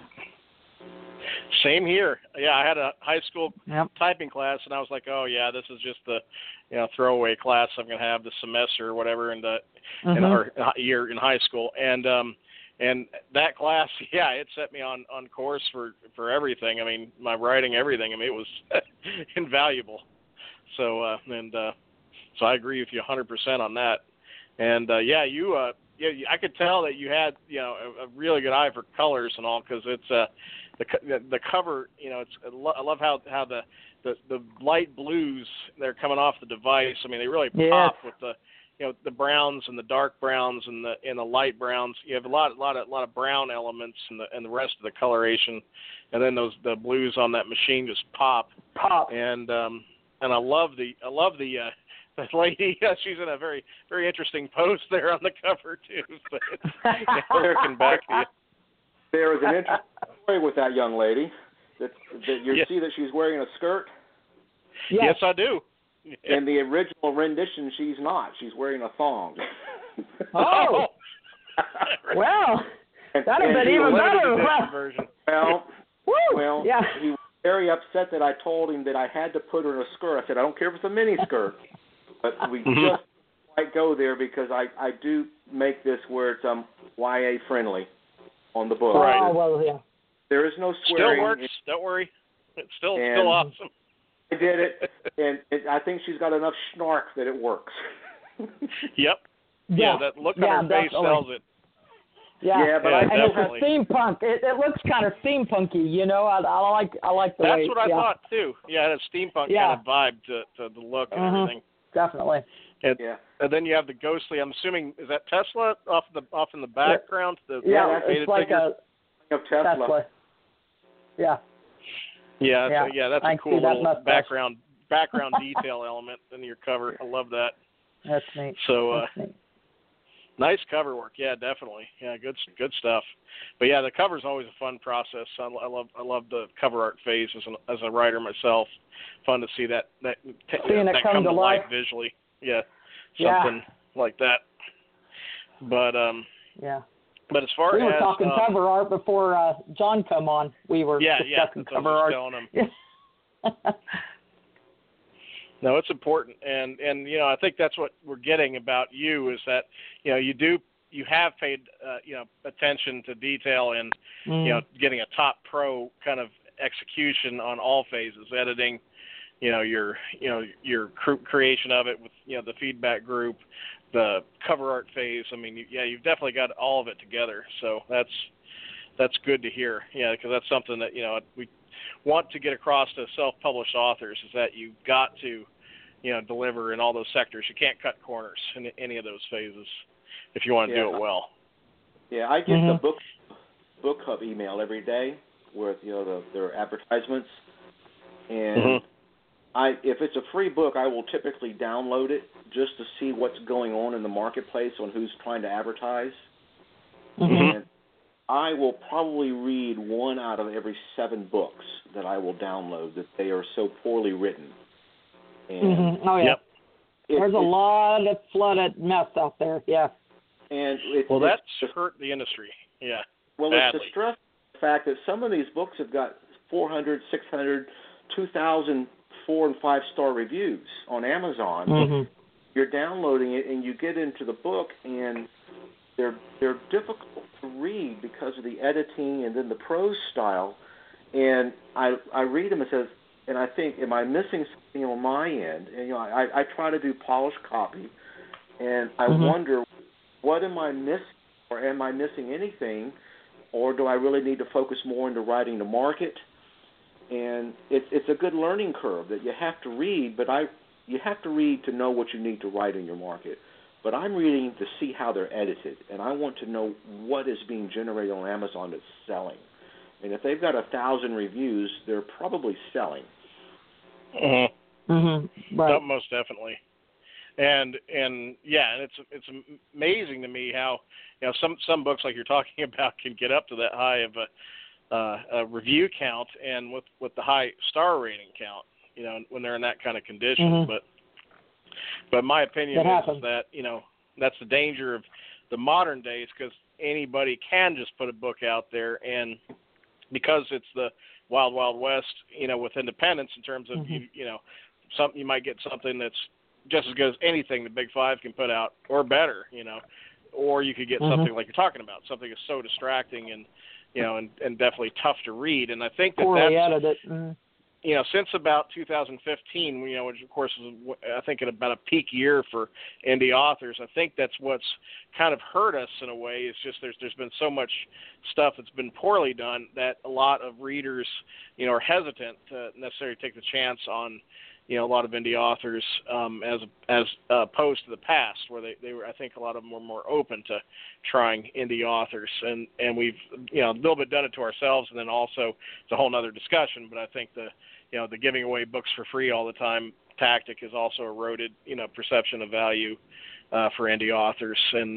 Same here. Yeah, I had a high school typing class, and I was like, oh, yeah, this is just the throwaway class I'm going to have this semester or whatever in our year in high school. And that class, it set me on course for everything. I mean, my writing, everything. I mean, it was invaluable. So so I agree with you 100% on that. And I could tell that you had a really good eye for colors and all, because it's the cover. I love how the light blues they're coming off the device. I mean, they really pop with the browns and the dark browns and the light browns. You have a lot of brown elements and the rest of the coloration, and then the blues on that machine just pop. And I love the lady. She's in a very, very interesting pose there on the cover too. But harken back to you. There is an interesting story with that young lady. That you see that she's wearing a skirt. Yes, I do. In the original rendition, she's not. She's wearing a thong. Oh. Well, that'd have been even better. Well, he was very upset that I told him that I had to put her in a skirt. I said, I don't care if it's a mini skirt, but we just might go there because I do make this where it's YA friendly on the book. Right. Oh, well, yeah. There is no swearing. Still works. Don't worry. It's still awesome. I did it, and I think she's got enough snark that it works. Yep. Yeah, that look on her face definitely. sells it. Yeah, but and definitely. it's a steampunk. It looks kind of steampunky, you know. I like the That's way. what I thought too. Yeah, it has a steampunk kind of vibe to the look and everything. Definitely. And then you have the ghostly. I'm assuming, is that Tesla off in the background? It's like figure? a Tesla. Yeah. Yeah, that's a cool little background detail element in your cover. I love that. That's neat. So That's neat. Nice cover work. Yeah, definitely. Yeah, good stuff. But yeah, the cover's always a fun process. I love the cover art phase as a writer myself. Fun to see that come to life visually. Yeah, something like that. But But as far we were talking cover art before John come on. We were discussing cover art. Telling him. No, it's important, and I think that's what we're getting about you is that you have paid attention to detail and getting a top pro kind of execution on all phases, editing, your creation of it with the feedback group, the cover art phase. I mean, you've definitely got all of it together. So that's good to hear. Yeah, because that's something that we want to get across to self-published authors is that you've got to deliver in all those sectors. You can't cut corners in any of those phases if you want to do it well. Yeah, I get the book hub email every day with their advertisements, and if it's a free book, I will typically download it just to see what's going on in the marketplace on who's trying to advertise. And I will probably read 1 out of every 7 books that I will download that they are so poorly written. And there's a lot of flooded mess out there. Yeah. And that's hurt the industry. Yeah. Well, badly. It's the stress the fact that some of these books have got 400, 600, 2,000 4- and 5-star reviews on Amazon. You're downloading it and you get into the book and they're difficult to read because of the editing and then the prose style. And I read them and I think, am I missing something on my end? And I try to do polished copy, and I wonder, what am I missing, or am I missing anything, or do I really need to focus more into writing the market? And it's a good learning curve that you have to read, but you have to read to know what you need to write in your market. But I'm reading to see how they're edited, and I want to know what is being generated on Amazon that's selling. And if they've got 1,000 reviews, they're probably selling. Right. Most definitely. And it's amazing to me how some books like you're talking about can get up to that high of a review count and with the high star rating count, when they're in that kind of condition. But my opinion is that that's the danger of the modern days, because anybody can just put a book out there, and because it's the wild, wild west, with independence in terms of you might get something that's just as good as anything the Big Five can put out, or better, or you could get something like you're talking about, something that's so distracting and and definitely tough to read. And I think poorly that's edited. Since about 2015, which of course is I think at about a peak year for indie authors, I think that's what's kind of hurt us in a way. Is just there's been so much stuff that's been poorly done that a lot of readers, are hesitant to necessarily take the chance on, a lot of indie authors as opposed to the past, where they were. I think a lot of them were more open to trying indie authors, and we've a little bit done it to ourselves, and then also it's a whole other discussion. But I think the giving away books for free all the time tactic has also eroded perception of value for indie authors,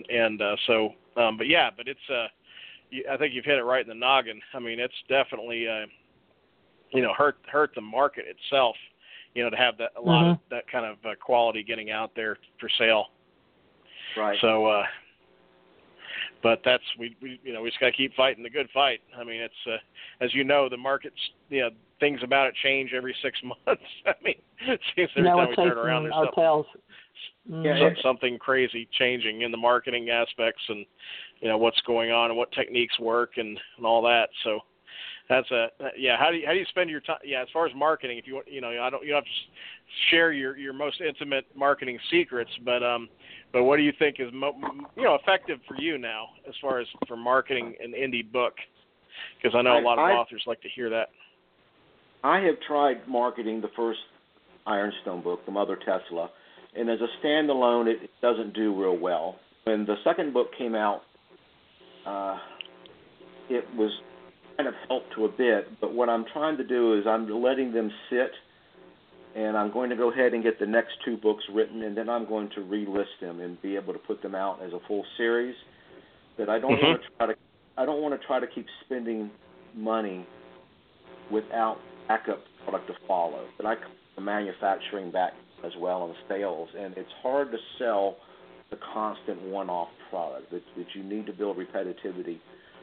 but it's I think you've hit it right in the noggin. I mean, it's definitely hurt the market itself. To have that a lot of that kind of quality getting out there for sale. Right. So, but that's we just got to keep fighting the good fight. I mean, it's as the market's things about it change every 6 months. I mean, it seems every time we turn around there's something crazy changing in the marketing aspects and what's going on and what techniques work and all that. So That's yeah. How do you spend your time? Yeah, as far as marketing, if you want, you don't have to share your most intimate marketing secrets, but what do you think is effective for you now as far as for marketing an indie book? Because I know a lot of authors like to hear that. I have tried marketing the first Ironstone book, The Mother Tesla, and as a standalone, it doesn't do real well. When the second book came out, it was kind of helped to a bit, but what I'm trying to do is I'm letting them sit, and I'm going to go ahead and get the next two books written, and then I'm going to relist them and be able to put them out as a full series. But I don't want to try to keep spending money without backup product to follow. But I come from manufacturing back as well and sales, and it's hard to sell the constant one-off product that you need to build repetitiveness.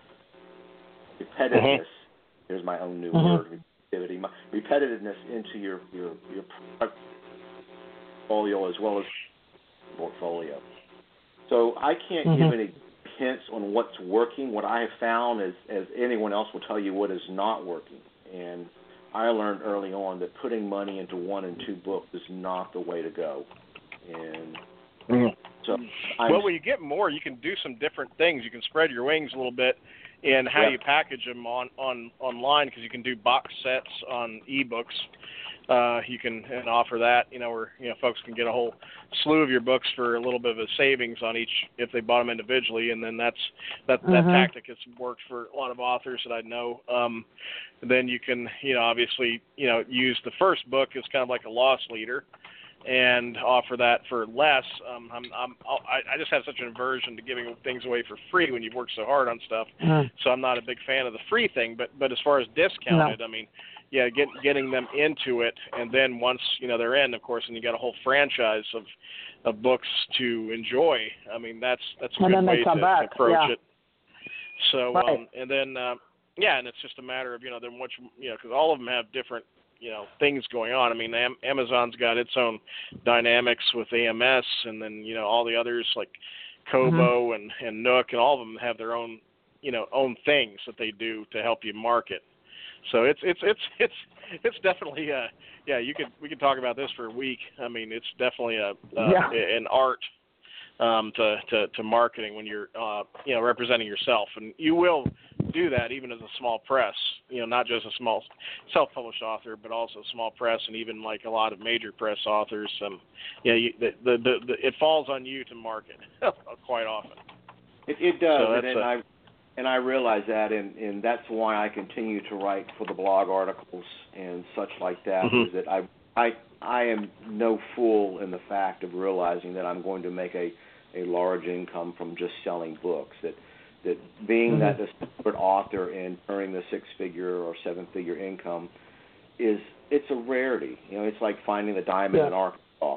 Here's my own new word, repetitiveness into your product portfolio as well as portfolio. So I can't give any hints on what's working. What I have found is, as anyone else will tell you, what is not working. And I learned early on that putting money into 1 and 2 books is not the way to go. And so when you get more, you can do some different things. You can spread your wings a little bit in how you package them online, because you can do box sets on ebooks. You can offer that, where folks can get a whole slew of your books for a little bit of a savings on each if they bought them individually, and then that tactic has worked for a lot of authors that I know. Then you can obviously use the first book as kind of like a loss leader and offer that for less. I just have such an aversion to giving things away for free when you've worked so hard on stuff. So I'm not a big fan of the free thing. But as far as discounted, I mean, getting them into it, and then once they're in, of course, and you got a whole franchise of books to enjoy. I mean, that's a good way to approach it. So and then and it's just a matter of then what because all of them have different things going on. I mean, Amazon's got its own dynamics with AMS, and then all the others like Kobo and Nook, and all of them have their own own things that they do to help you market. So it's definitely we could talk about this for a week. I mean, it's definitely an art to marketing when you're representing yourself, and you will do that even as a small press, not just a small self-published author, but also a small press, and even like a lot of major press authors. It falls on you to market quite often. It does, so and I realize that, and that's why I continue to write for the blog articles and such like that. Is that I am no fool in the fact of realizing that I'm going to make a large income from just selling books. That being that a separate author and earning the 6-figure or 7-figure income it's a rarity. It's like finding the diamond in Arkansas.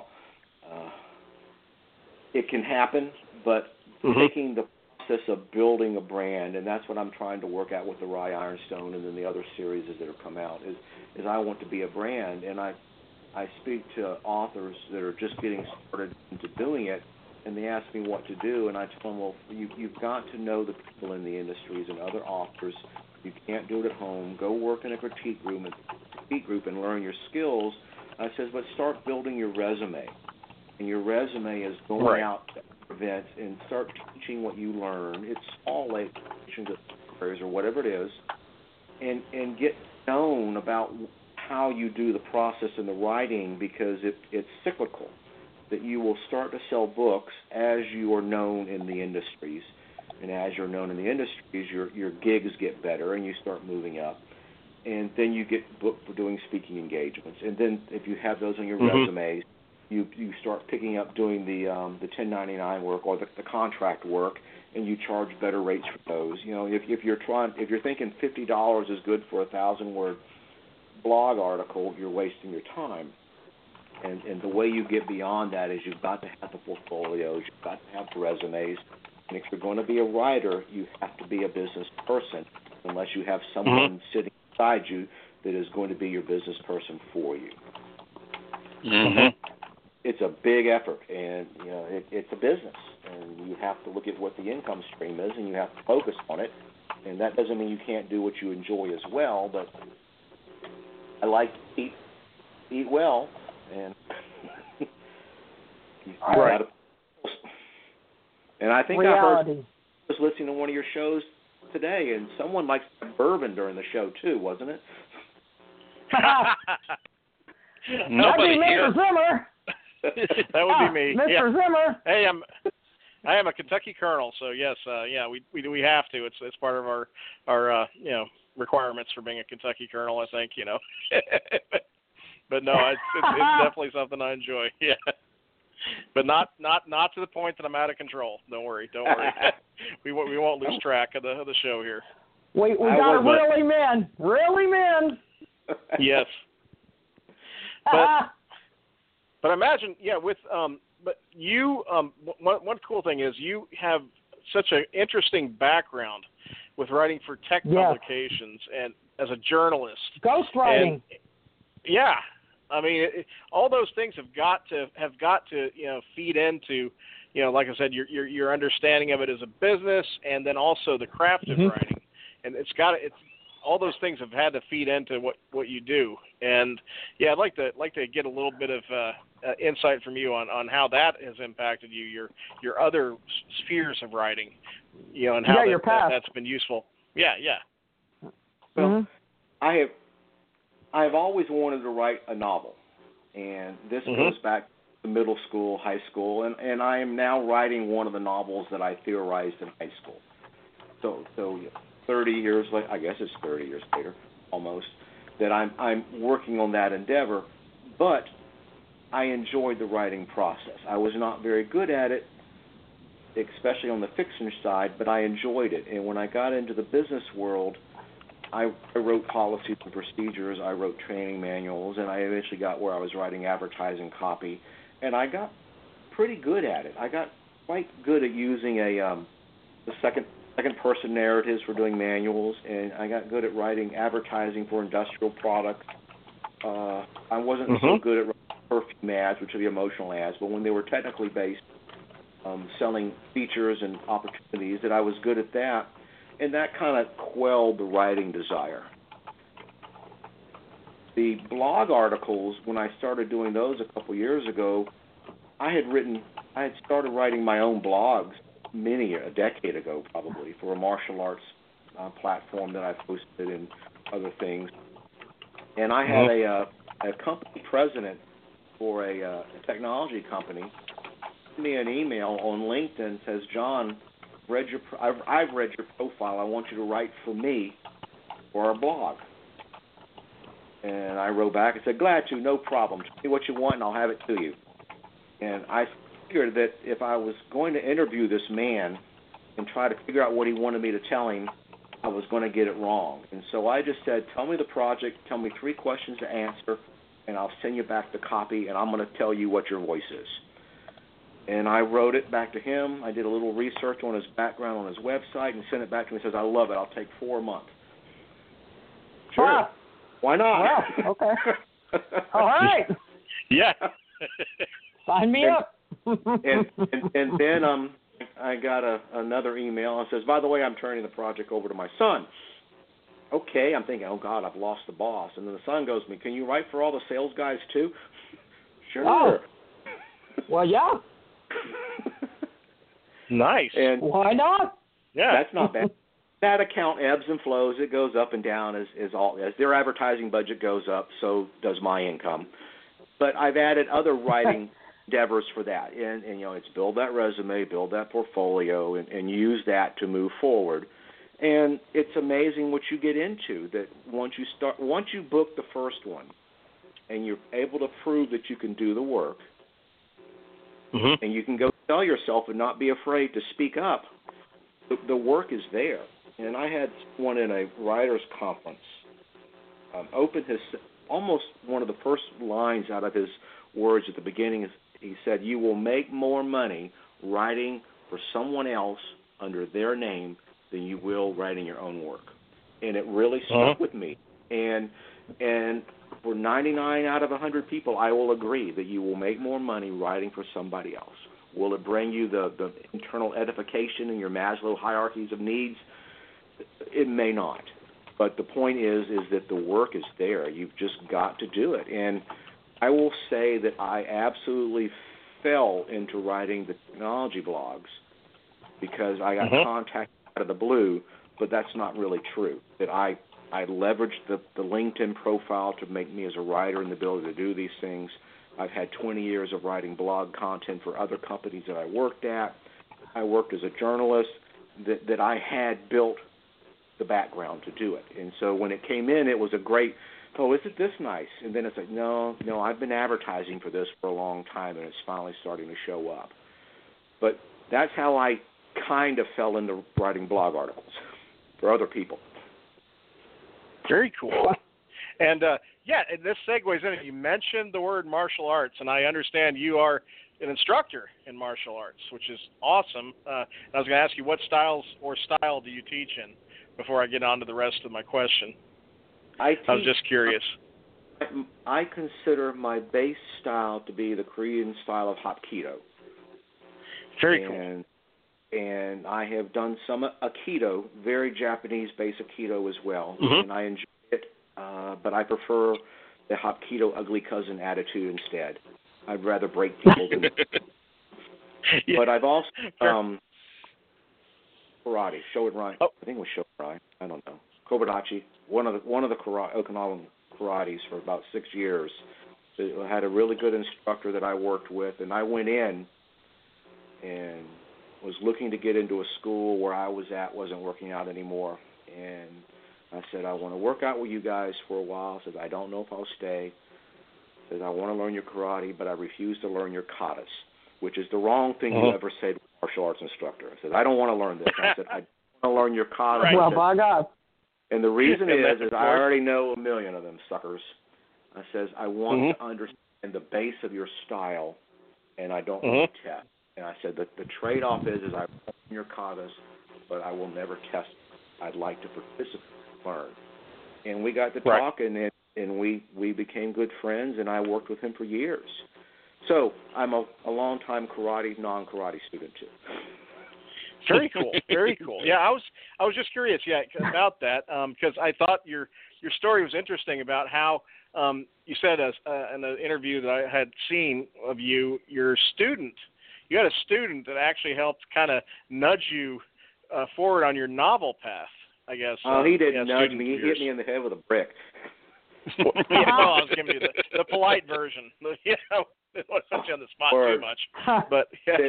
It can happen, but taking the process of building a brand, and that's what I'm trying to work out with the Rye Ironstone and then the other series that have come out, is I want to be a brand, and I speak to authors that are just getting started into doing it, and they ask me what to do, and I tell them, well, you've got to know the people in the industries and other authors. You can't do it at home. Go work in a critique group and learn your skills. I says, but start building your resume, and your resume is going out to events and start teaching what you learn. It's all like or whatever it is, and get known about how you do the process in the writing, because it's cyclical. That you will start to sell books as you are known in the industries, and as you're known in the industries, your gigs get better and you start moving up, and then you get booked for doing speaking engagements, and then if you have those on your resumes, you start picking up doing the 1099 work or the contract work, and you charge better rates for those. If you're thinking $50 is good for a 1,000-word blog article, you're wasting your time. And the way you get beyond that is you've got to have the portfolios, you've got to have the resumes, and if you're going to be a writer, you have to be a business person, unless you have someone sitting beside you that is going to be your business person for you. It's a big effort, and it's a business, and you have to look at what the income stream is, and you have to focus on it, And that doesn't mean you can't do what you enjoy as well, but I like to eat well, and right. And I think Reality. I was listening to one of your shows today, and someone likes bourbon during the show too, wasn't it? Nobody That'd be here. Mr. Zimmer. That would be me. Mr. Yeah. Zimmer. Hey, I am a Kentucky Colonel, so yes, we have to. It's part of our requirements for being a Kentucky Colonel, I think, But no, it's definitely something I enjoy. Yeah. But not to the point that I'm out of control. Don't worry. We won't lose track of the show here. We got to reel him in. Reel him in. Yes. But imagine, with but you one cool thing is you have such an interesting background with writing for tech publications and as a journalist. Ghostwriting. Yeah. I mean, all those things have got to feed into, like I said, your understanding of it as a business, and then also the craft of writing, and it's all those things have had to feed into what you do. And I'd like to get a little bit of insight from you on how that has impacted you, your other spheres of writing, and how that's been useful. Yeah. Well, I've always wanted to write a novel, and this goes back to middle school, high school, and I am now writing one of the novels that I theorized in high school. So 30 years later, I guess it's 30 years later, almost, that I'm working on that endeavor, but I enjoyed the writing process. I was not very good at it, especially on the fiction side, but I enjoyed it. And when I got into the business world, I wrote policies and procedures, I wrote training manuals, and I eventually got where I was writing advertising copy, and I got pretty good at it. I got quite good at using the second person narratives for doing manuals, and I got good at writing advertising for industrial products. I wasn't so good at writing perfume ads, which are the emotional ads, but when they were technically based, selling features and opportunities, that I was good at that. And that kind of quelled the writing desire. The blog articles, when I started doing those a couple years ago, I had started writing my own blogs a decade ago probably, for a martial arts platform that I posted and other things. And I had a company president for a technology company send me an email on LinkedIn, says, John, I've read your profile. I want you to write for me for our blog. And I wrote back and said, glad to, no problem. Tell me what you want and I'll have it to you. And I figured that if I was going to interview this man and try to figure out what he wanted me to tell him, I was going to get it wrong. And so I just said, tell me the project, tell me 3 questions to answer, and I'll send you back the copy, and I'm going to tell you what your voice is. And I wrote it back to him. I did a little research on his background on his website and sent it back to him. He says, I love it. I'll take 4 a month. Sure. Wow. Why not? Wow. Okay. All right. Yeah. Sign me up. and then I got another email and says, by the way, I'm turning the project over to my son. Okay, I'm thinking, oh, God, I've lost the boss. And then the son goes to me, can you write for all the sales guys too? Sure. Oh. Well, yeah. Nice. And why not? Yeah. That's not bad. That account ebbs and flows. It goes up and down as their advertising budget goes up, so does my income. But I've added other writing endeavors for that. And it's build that resume, build that portfolio, and use that to move forward. And it's amazing what you get into, that once you book the first one and you're able to prove that you can do the work, and you can go tell yourself and not be afraid to speak up, the work is there. And I had one in a writer's conference open his, almost one of the first lines out of his words at the beginning is, he said, you will make more money writing for someone else under their name than you will writing your own work. And it really stuck with me. And for 99 out of 100 people, I will agree that you will make more money writing for somebody else. Will it bring you the internal edification in your Maslow hierarchies of needs? It may not. But the point is that the work is there. You've just got to do it. And I will say that I absolutely fell into writing the technology blogs because I got contacted out of the blue, but that's not really true. That I leveraged the LinkedIn profile to make me as a writer and the ability to do these things. I've had 20 years of writing blog content for other companies that I worked at. I worked as a journalist, that I had built the background to do it. And so when it came in, it was a great, isn't this nice? And then it's like, no, I've been advertising for this for a long time, and it's finally starting to show up. But that's how I kind of fell into writing blog articles for other people. Very cool. And, this segues in. You mentioned the word martial arts, and I understand you are an instructor in martial arts, which is awesome. I was going to ask you, what style do you teach in before I get on to the rest of my question? I was just curious. I consider my base style to be the Korean style of Hapkido. Very cool. And I have done some Aikido, very Japanese-based Aikido as well, and I enjoy it, but I prefer the Hapkido ugly cousin attitude instead. I'd rather break people than yeah. But I've also karate, Shorin-rai. I think it was Shorin-rai. I don't know. Kobayashi, one of the Okinawan karates for about 6 years. I had a really good instructor that I worked with, and I went in and was looking to get into a school where I was at wasn't working out anymore. And I said, I want to work out with you guys for a while. I said, I don't know if I'll stay. I said, I want to learn your karate, but I refuse to learn your katas, which is the wrong thing you ever say to a martial arts instructor. I said, I don't want to learn this. I said, I want to learn your katas. Right. Well, by God. And the reason is I already know a million of them suckers. I says, I want to understand the base of your style, and I don't want to test. And I said, the trade-off is I learn your katas, but I will never test. I'd like to participate and learn. And we got to talking, and we became good friends, and I worked with him for years. So I'm a long-time karate, non-karate student, too. Very cool, very cool. Yeah, I was just curious, about that because I thought your story was interesting about how you said in an interview that I had seen of you, you had a student that actually helped kind of nudge you forward on your novel path, I guess. Oh, he didn't nudge me. He hit me in the head with a brick. I was giving you the polite version. I don't want to put you on the spot too much. But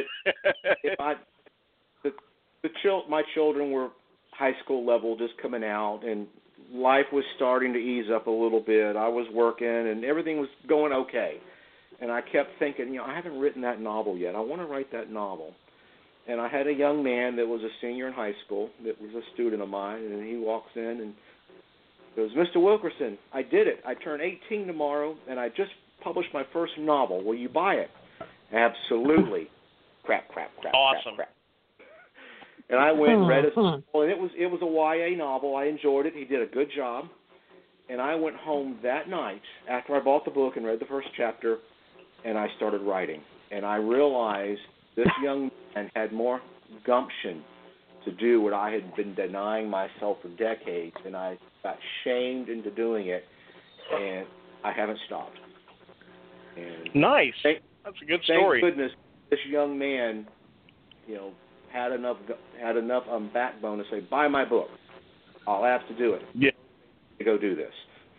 my children were high school level, just coming out, and life was starting to ease up a little bit. I was working, and everything was going okay. And I kept thinking, I haven't written that novel yet. I want to write that novel. And I had a young man that was a senior in high school that was a student of mine, and he walks in and goes, Mr. Wilkerson, I did it. I turn 18 tomorrow, and I just published my first novel. Will you buy it? Absolutely. Crap. Awesome. Crap. And I went and read it, and it was a YA novel. I enjoyed it. He did a good job. And I went home that night after I bought the book and read the first chapter, and I started writing. And I realized this young man had more gumption to do what I had been denying myself for decades, and I got shamed into doing it, and I haven't stopped. And nice. That's a good story. Thank goodness this young man, had enough backbone to say, buy my book. I'll have to do it. Yeah. To go do this.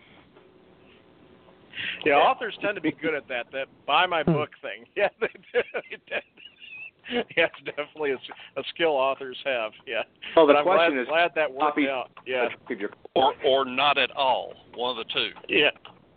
Yeah, authors tend to be good at that buy my book thing. Yeah, they do. Yeah, it's definitely a skill authors have. Yeah. Oh, but I'm glad that worked out. Yeah. Or not at all. One of the two. Yeah.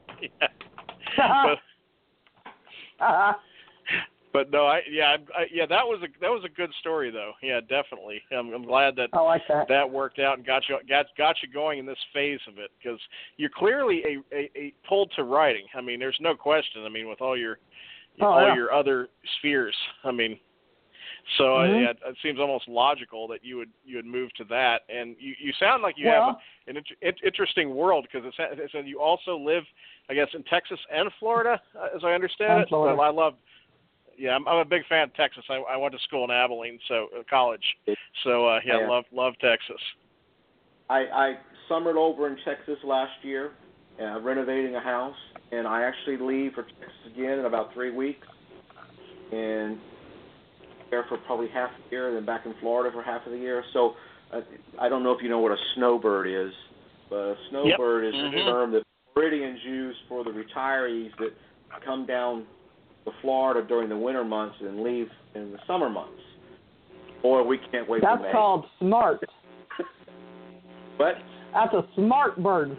But no, that was a good story though. Yeah, definitely. I'm glad that I like that worked out and got you going in this phase of it, because you're clearly a pulled to writing. I mean, there's no question. I mean, with all your your other spheres. I mean, so it seems almost logical that you would move to that. And you sound like you have an interesting world, because it said you also live, I guess, in Texas and Florida, as I understand it. Florida. But I love. Yeah, I'm a big fan of Texas. I went to school in Abilene, college. So love Texas. I summered over in Texas last year, renovating a house, and I actually leave for Texas again in about 3 weeks, and there for probably half the year, and then back in Florida for half of the year. So I don't know if you know what a snowbird is, but a snowbird is a term that Floridians use for the retirees that come down to Florida during the winter months and leave in the summer months. Boy, we can't wait for May. That's called smart. What? That's a smart bird.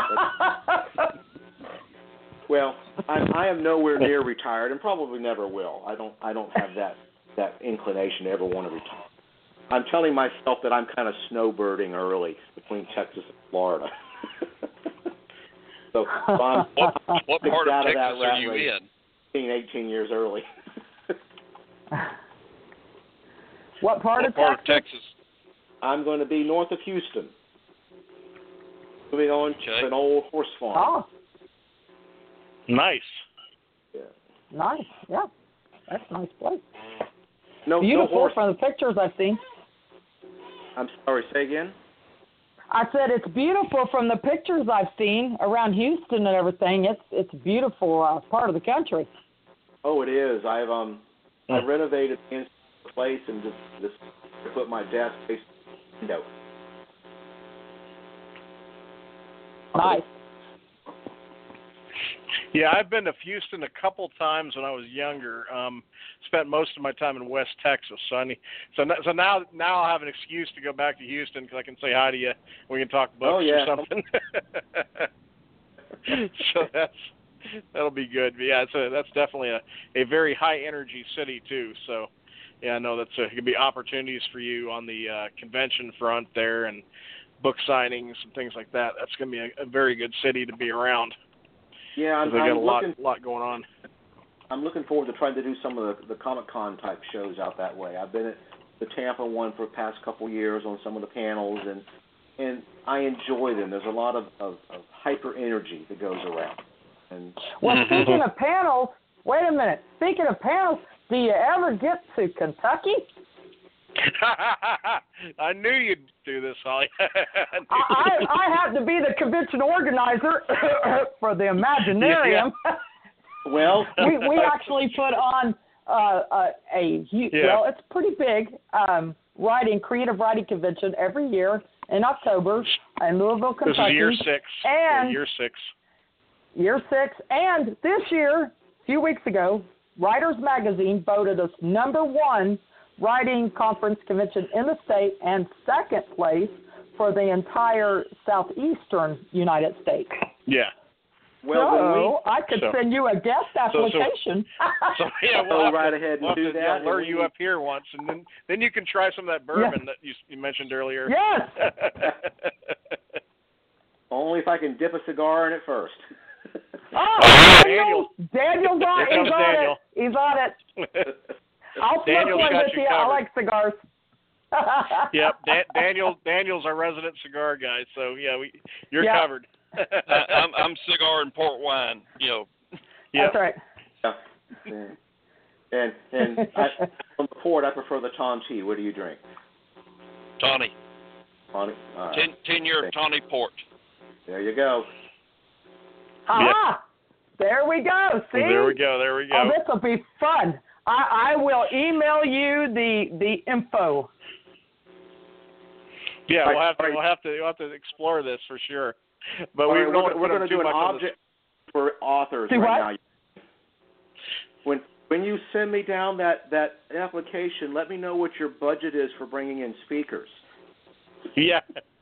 Well, I am nowhere near retired, and probably never will. I don't have that inclination to ever want to retire. I'm telling myself that I'm kind of snowbirding early between Texas and Florida. So I'm what part of Texas are you in? 18 years early. What part of Texas? I'm going to be north of Houston. Moving on to an old horse farm. Oh. Nice. Yeah. Nice. Yeah. That's a nice place. Beautiful from the pictures I've seen. I'm sorry, say again? I said it's beautiful from the pictures I've seen around Houston and everything. It's a beautiful part of the country. Oh, it is. I renovated the place and just put my desk facing the window. Nice. Yeah, I've been to Houston a couple times when I was younger. Spent most of my time in West Texas, so now I'll have an excuse to go back to Houston because I can say hi to you. We can talk books or something. So that'll be good. But yeah, that's definitely a very high energy city too. So yeah, I know that's it could be opportunities for you on the convention front there and book signings and things like that. That's going to be a very good city to be around. Yeah, I'm got a lot going on. I'm looking forward to trying to do some of the Comic-Con type shows out that way. I've been at the Tampa one for the past couple years on some of the panels, and I enjoy them. There's a lot of hyper energy that goes around. And speaking of panels, wait a minute. Speaking of panels, do you ever get to Kentucky? I knew you'd do this, Holly. I have to be the convention organizer for the Imaginarium. Yeah. Well, we actually put on well, it's pretty big creative writing convention every year in October in Louisville, Kentucky. This is year 6. And year 6. Year 6, and this year, a few weeks ago, Writers Magazine voted us #1 writing conference convention in the state and second place for the entire southeastern United States. Yeah. Well, I could send you a guest application. So yeah, we'll go right ahead and do that. I'll lure you up here once, and then you can try some of that bourbon that you mentioned earlier. Yes. Only if I can dip a cigar in it first. Oh, Daniel's on it. He's on it. I'll smoke one with you. I like cigars. Yep, Daniel's our resident cigar guy, so yeah, you're covered. I'm cigar and port wine, That's right. Yeah. And from the port, I prefer the Tawny. What do you drink? Tawny. 10-year Tawny port. There you go. Ah, there we go. See? There we go. Oh, this will be fun. I will email you the info. Yeah, we'll have to explore this for sure. But we're going to do an object for authors right now. When you send me down that application, let me know what your budget is for bringing in speakers. Yeah.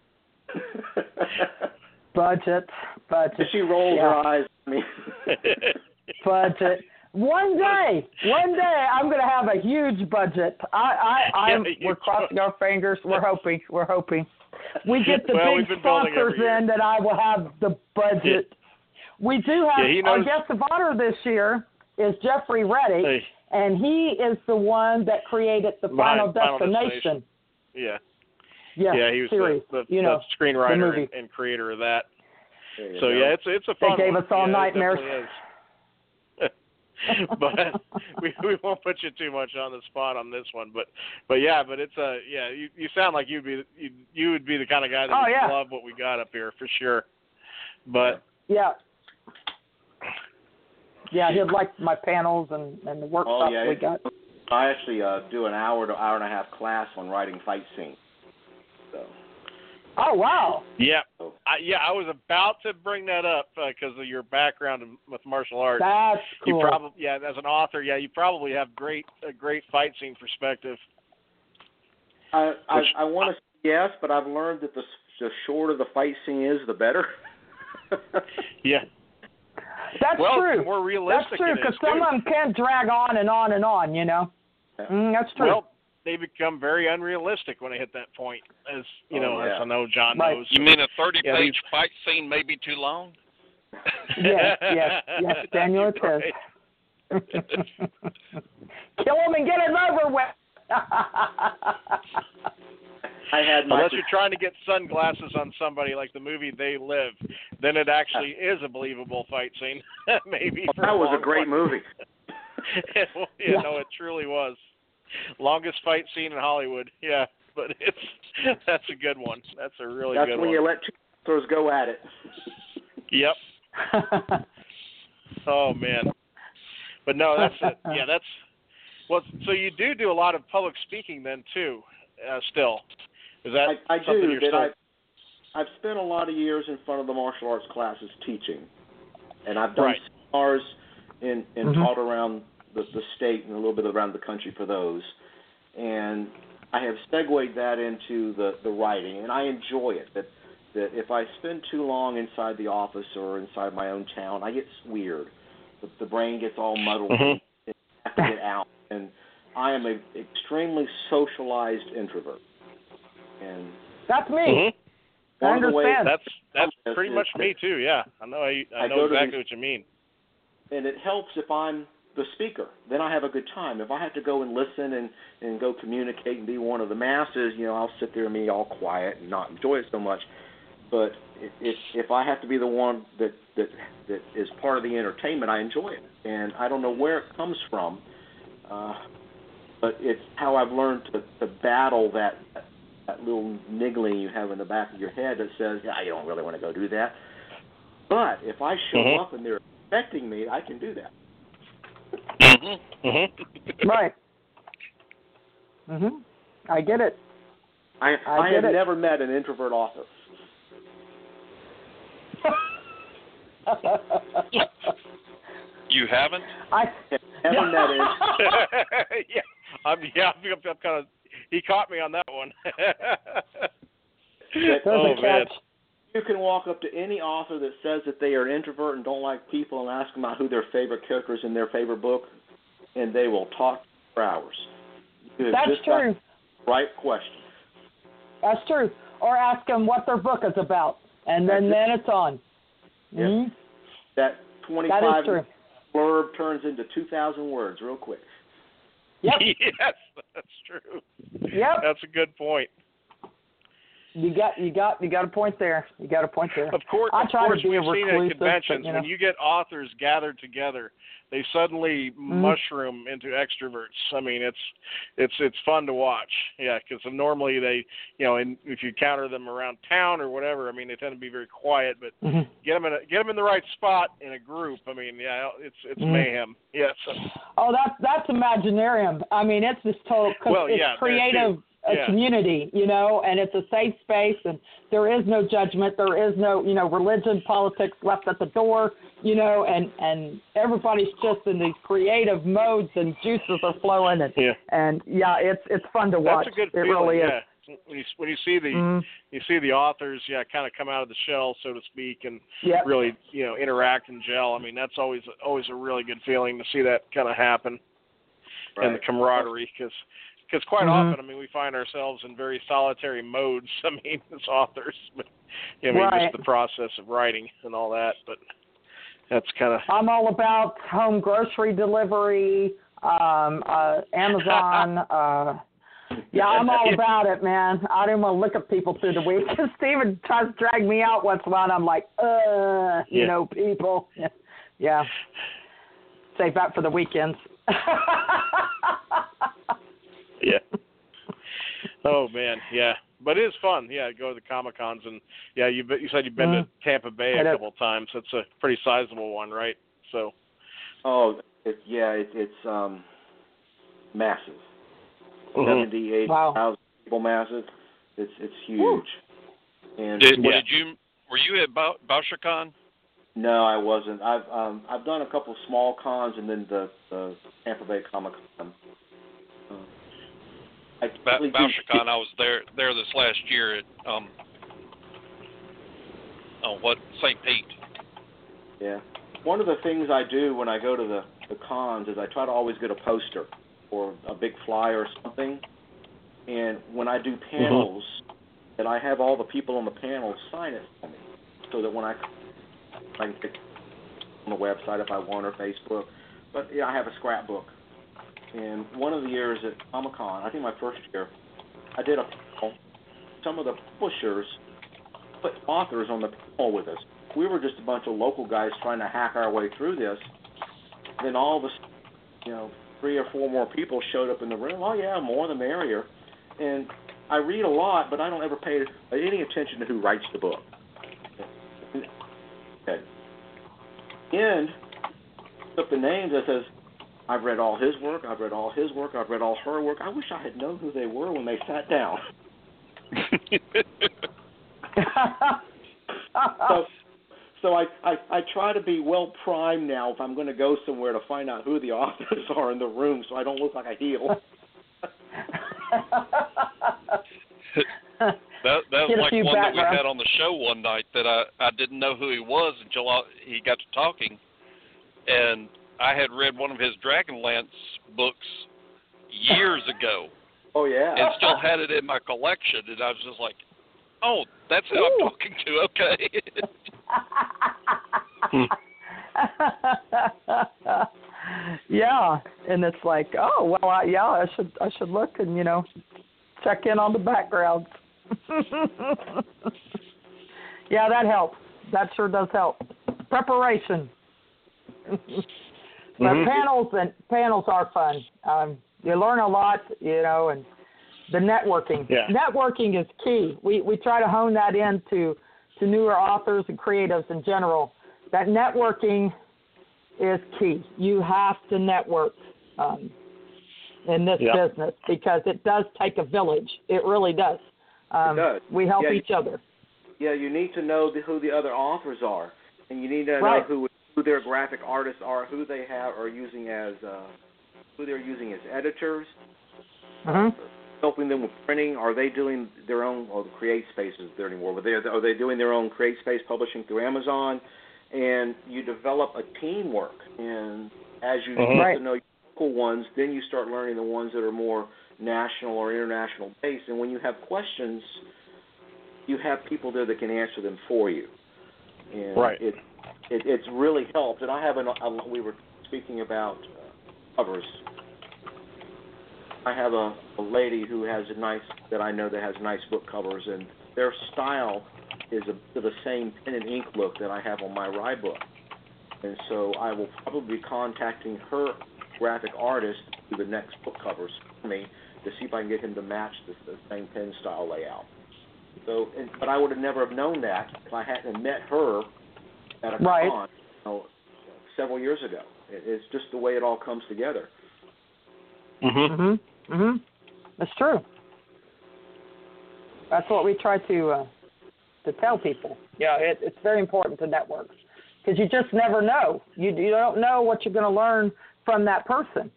Budget. She rolls her eyes at me. Budget. One day, I'm going to have a huge budget. We're crossing our fingers. We're hoping. We get the big sponsors in that I will have the budget. Yeah. We do have our guest of honor this year is Jeffrey Reddick, and he is the one that created the Final Destination. Yeah. Yeah, he was series, the screenwriter and creator of that. So yeah, it's a fun one. They gave us all nightmares. but we won't put you too much on the spot on this one. But it's you sound like you would be the kind of guy that would love what we got up here for sure. But yeah, he'd like my panels and the workshops we got. I actually do an hour to hour and a half class on writing fight scenes. So. Oh wow! Yeah, I was about to bring that up because of your background with martial arts. That's cool. You probably, as an author, you probably have a great fight scene perspective. I want to say yes, but I've learned that the shorter the fight scene is, the better. Yeah. That's true. The more realistic. That's true, because some of them can drag on and on and on, you know. That's true. Well, they become very unrealistic when they hit that point, as you know, as I know John knows. You mean a 30-page fight scene may be too long? Yes, Daniel, it is. Kill him and get it over with. Unless you're trying to get sunglasses on somebody like the movie They Live, then it actually is a believable fight scene. Maybe for that was a great movie. No, it truly was. Longest fight scene in Hollywood. Yeah, but that's a good one. That's a really good one. That's when you let two actors go at it. Yep. Oh man. But no, that's it. Yeah, that's well. So you do a lot of public speaking then too. Still, is that I something do? You're still... I've spent a lot of years in front of the martial arts classes teaching, and I've done seminars and taught around the state and a little bit around the country for those. And I have segued that into the writing, and I enjoy it. That if I spend too long inside the office or inside my own town, I get weird. The brain gets all muddled and I have to get out. And I am an extremely socialized introvert. And that's me. I understand. That's pretty much me too. Yeah, I know exactly what you mean. And it helps if I'm the speaker. Then I have a good time. If I have to go and listen and go communicate and be one of the masses, I'll sit there and be all quiet and not enjoy it so much. But if I have to be the one that is part of the entertainment, I enjoy it. And I don't know where it comes from, but it's how I've learned to battle that little niggling you have in the back of your head that says, you don't really want to go do that. But if I show up and they're expecting me, I can do that. Right. I get it. I have never met an introvert author. You haven't? I haven't met him. I'm kind of. He caught me on that one. Man. You can walk up to any author that says that they are an introvert and don't like people and ask them about who their favorite character is in their favorite book, and they will talk for hours. That's true. Right question. That's true. Or ask them what their book is about, and then it's on. Yeah. That 25 blurb turns into 2,000 words real quick. Yep. Yes, that's true. Yep. That's a good point. You got a point there. You got a point there. Of course, we've seen at conventions when you get authors gathered together, they suddenly mushroom into extroverts. I mean, it's fun to watch. Yeah, because normally they, and if you encounter them around town or whatever, I mean, they tend to be very quiet. But get them in the right spot in a group. I mean, it's mayhem. Yes. Oh, that's Imaginarium. I mean, it's just total. It's creative. A community, and it's a safe space, and there is no judgment. There is no, religion, politics left at the door, and everybody's just in these creative modes, and juices are flowing, and it's fun to watch. That's a good feeling. It really is. When you see the authors, kind of come out of the shell, so to speak, and really, interact and gel. I mean, that's always a really good feeling to see that kind of happen, and the camaraderie, because quite often, I mean, we find ourselves in very solitary modes. I mean, as authors, but just the process of writing and all that. But that's kind of. I'm all about home grocery delivery, Amazon. I'm all about it, man. I didn't want to look at people through the week. Steven tries to drag me out once in a while. I'm like, people. Yeah. save that for the weekends. Yeah. Oh man, yeah. But it is fun, yeah, to go to the Comic-Cons. And, yeah, you said you've been to Tampa Bay a couple of times. That's a pretty sizable one, right? So. Oh, it's massive. 78,000 people massive. It's huge. Woo. And were you at BoucherCon? No, I wasn't. I've done a couple of small cons and then the Tampa Bay Comic-Con. BoucherCon, I was there this last year at St. Pete. Yeah. One of the things I do when I go to the cons is I try to always get a poster or a big flyer or something. And when I do panels, that I have all the people on the panel sign it for me, so that when I can pick on the website if I want or Facebook. But yeah, I have a scrapbook. And one of the years at Comic-Con, I think my first year, I did a panel. Some of the publishers put authors on the panel with us. We were just a bunch of local guys trying to hack our way through this. Then all of a sudden, 3 or 4 more people showed up in the room. Oh yeah, more the merrier. And I read a lot, but I don't ever pay any attention to who writes the book. Okay. And took the names that says, I've read all his work, I've read all his work, I've read all her work. I wish I had known who they were when they sat down. So I try to be well primed now if I'm going to go somewhere to find out who the authors are in the room, so I don't look like a heel. That was like one that we had on the show one night that I didn't know who he was until he got to talking, and I had read one of his Dragonlance books years ago. Oh yeah. And still had it in my collection, and I was just like, oh, that's who I'm talking to. Okay. Yeah, and it's like, oh well, I should look and check in on the backgrounds. Yeah, that helps. That sure does help. Preparation. But panels are fun. You learn a lot, and the networking. Yeah. Networking is key. We try to hone that into newer authors and creatives in general. That networking is key. You have to network in this business because it does take a village. It really does. It does. We help each other. Yeah, you need to know who the other authors are, and you need to know who their graphic artists are, who they are using as who they're using as editors. Helping them with printing. Are they doing their own? Well, the CreateSpace isn't there anymore, but are they doing their own CreateSpace publishing through Amazon? And you develop a teamwork, and as you get to know your local ones, then you start learning the ones that are more national or international based. And when you have questions, you have people there that can answer them for you. And it's really helped. And I have we were speaking about covers. I have a lady who has that I know that has nice book covers, and their style is the same pen and ink look that I have on my Rye book. And so I will probably be contacting her graphic artist to do the next book covers for me to see if I can get him to match the same pen style layout. So, but I would have never have known that if I hadn't met her at a con several years ago. It's just the way it all comes together. That's true. That's what we try to tell people. Yeah, it's very important to network because you just never know. You don't know what you're going to learn from that person.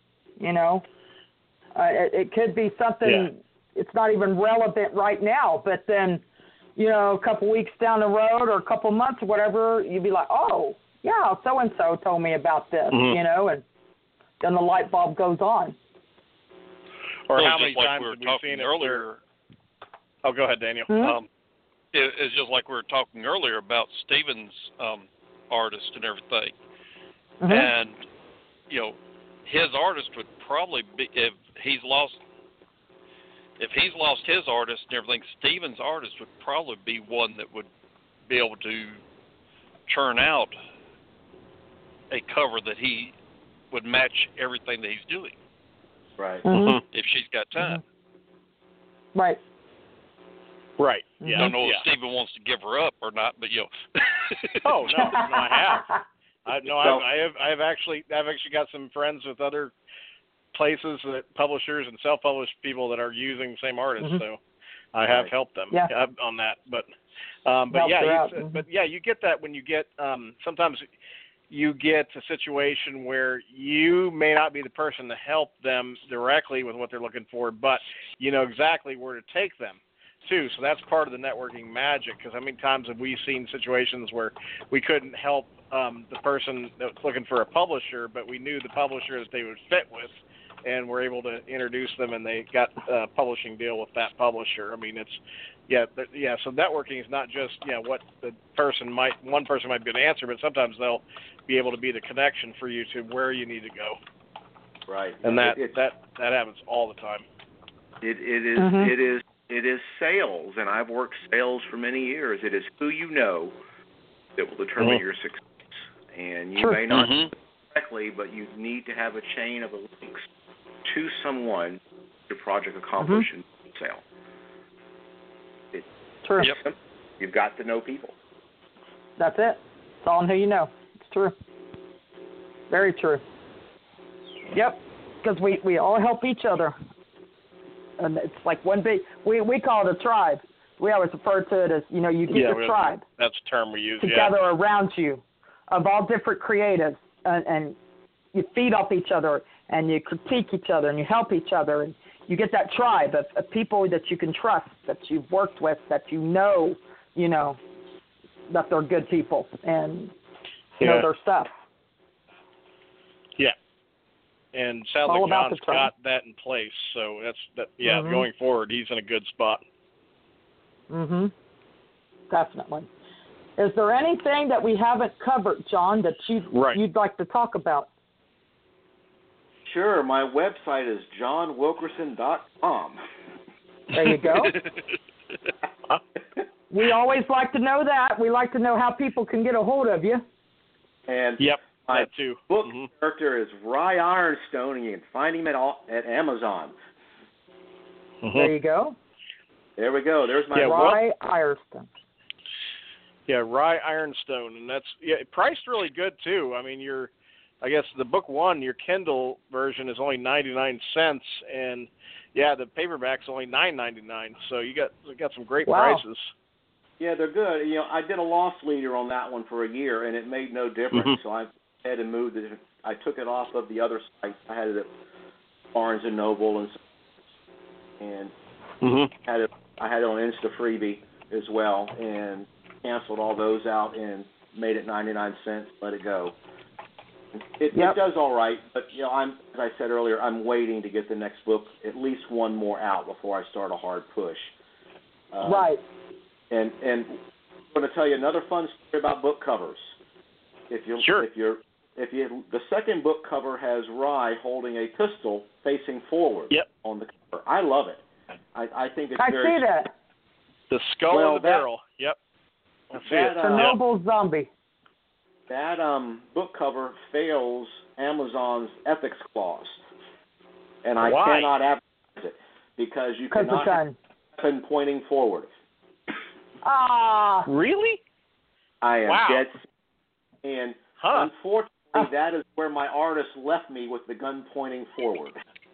It could be something it's not even relevant right now, but then a couple weeks down the road or a couple months or whatever, you'd be like, oh yeah, so and so told me about this, and then the light bulb goes on. Or how many times have we seen it earlier? Oh, go ahead, Daniel. It's just like we were talking earlier about Steven's artist and everything. And, his artist would probably be, if he's lost his artist and everything, Steven's artist would probably be one that would be able to churn out a cover that he would match everything that he's doing. Right. Mm-hmm. If she's got time. Right. Right. Yeah. I don't know if Stephen wants to give her up or not, but Oh no, I have. I have actually got some friends with other places, publishers and self-published people that are using the same artist. So I have helped them on that. But you get that when you get sometimes you get a situation where you may not be the person to help them directly with what they're looking for, but you know exactly where to take them too. So that's part of the networking magic, because how many times have we seen situations where we couldn't help the person that was looking for a publisher, but we knew the publisher that they would fit with, and we're able to introduce them, and they got a publishing deal with that publisher. I mean, so networking is not just what one person might be an answer, but sometimes they'll be able to be the connection for you to where you need to go. Right. And that happens all the time. It is sales, and I've worked sales for many years. It is who you know that will determine your success. And you may not do it directly, but you need to have a chain of links to someone your project accomplish and sale. True. Yep. You've got to know people. That's it. It's all in who you know. It's true. Very true. Yep. Because we all help each other. And it's like one big, we call it a tribe. We always refer to it as, you get your tribe. That's a term we use, together around you of all different creatives. And you feed off each other, and you critique each other, and you help each other. And you get that tribe of people that you can trust, that you've worked with, that you know that they're good people and know their stuff. Yeah. And sounds like John's got that in place, so going forward, he's in a good spot. Definitely. Is there anything that we haven't covered, John, that you'd like to talk about? Sure. My website is johnwilkerson.com. There you go. We always like to know that. We like to know how people can get a hold of you. And my book character is Rye Ironstone, and you can find him at Amazon. There you go. There we go. There's my Rye Ironstone. Yeah, Rye Ironstone, and that's priced really good too. I mean, I guess the book one, your Kindle version is only 99 cents, and the paperback's only $9.99. So you got some great prices. Yeah, they're good. I did a loss leader on that one for a year, and it made no difference. So I had to move it. I took it off of the other sites. I had it at Barnes and Noble and I had it on InstaFreebie as well, and canceled all those out and made it 99 cents. Let it go. It does all right, but as I said earlier, I'm waiting to get the next book, at least one more out before I start a hard push. Right. And I'm going to tell you another fun story about book covers. The second book cover has Rye holding a pistol facing forward on the cover. I love it. I think it's very. I see that. The skull and the barrel. Yep. I see it. Chernobyl zombie. That book cover fails Amazon's ethics clause, and I cannot advertise it because you cannot have a weapon pointing forward. Really? I am dead. And unfortunately, that is where my artist left me, with the gun pointing forward.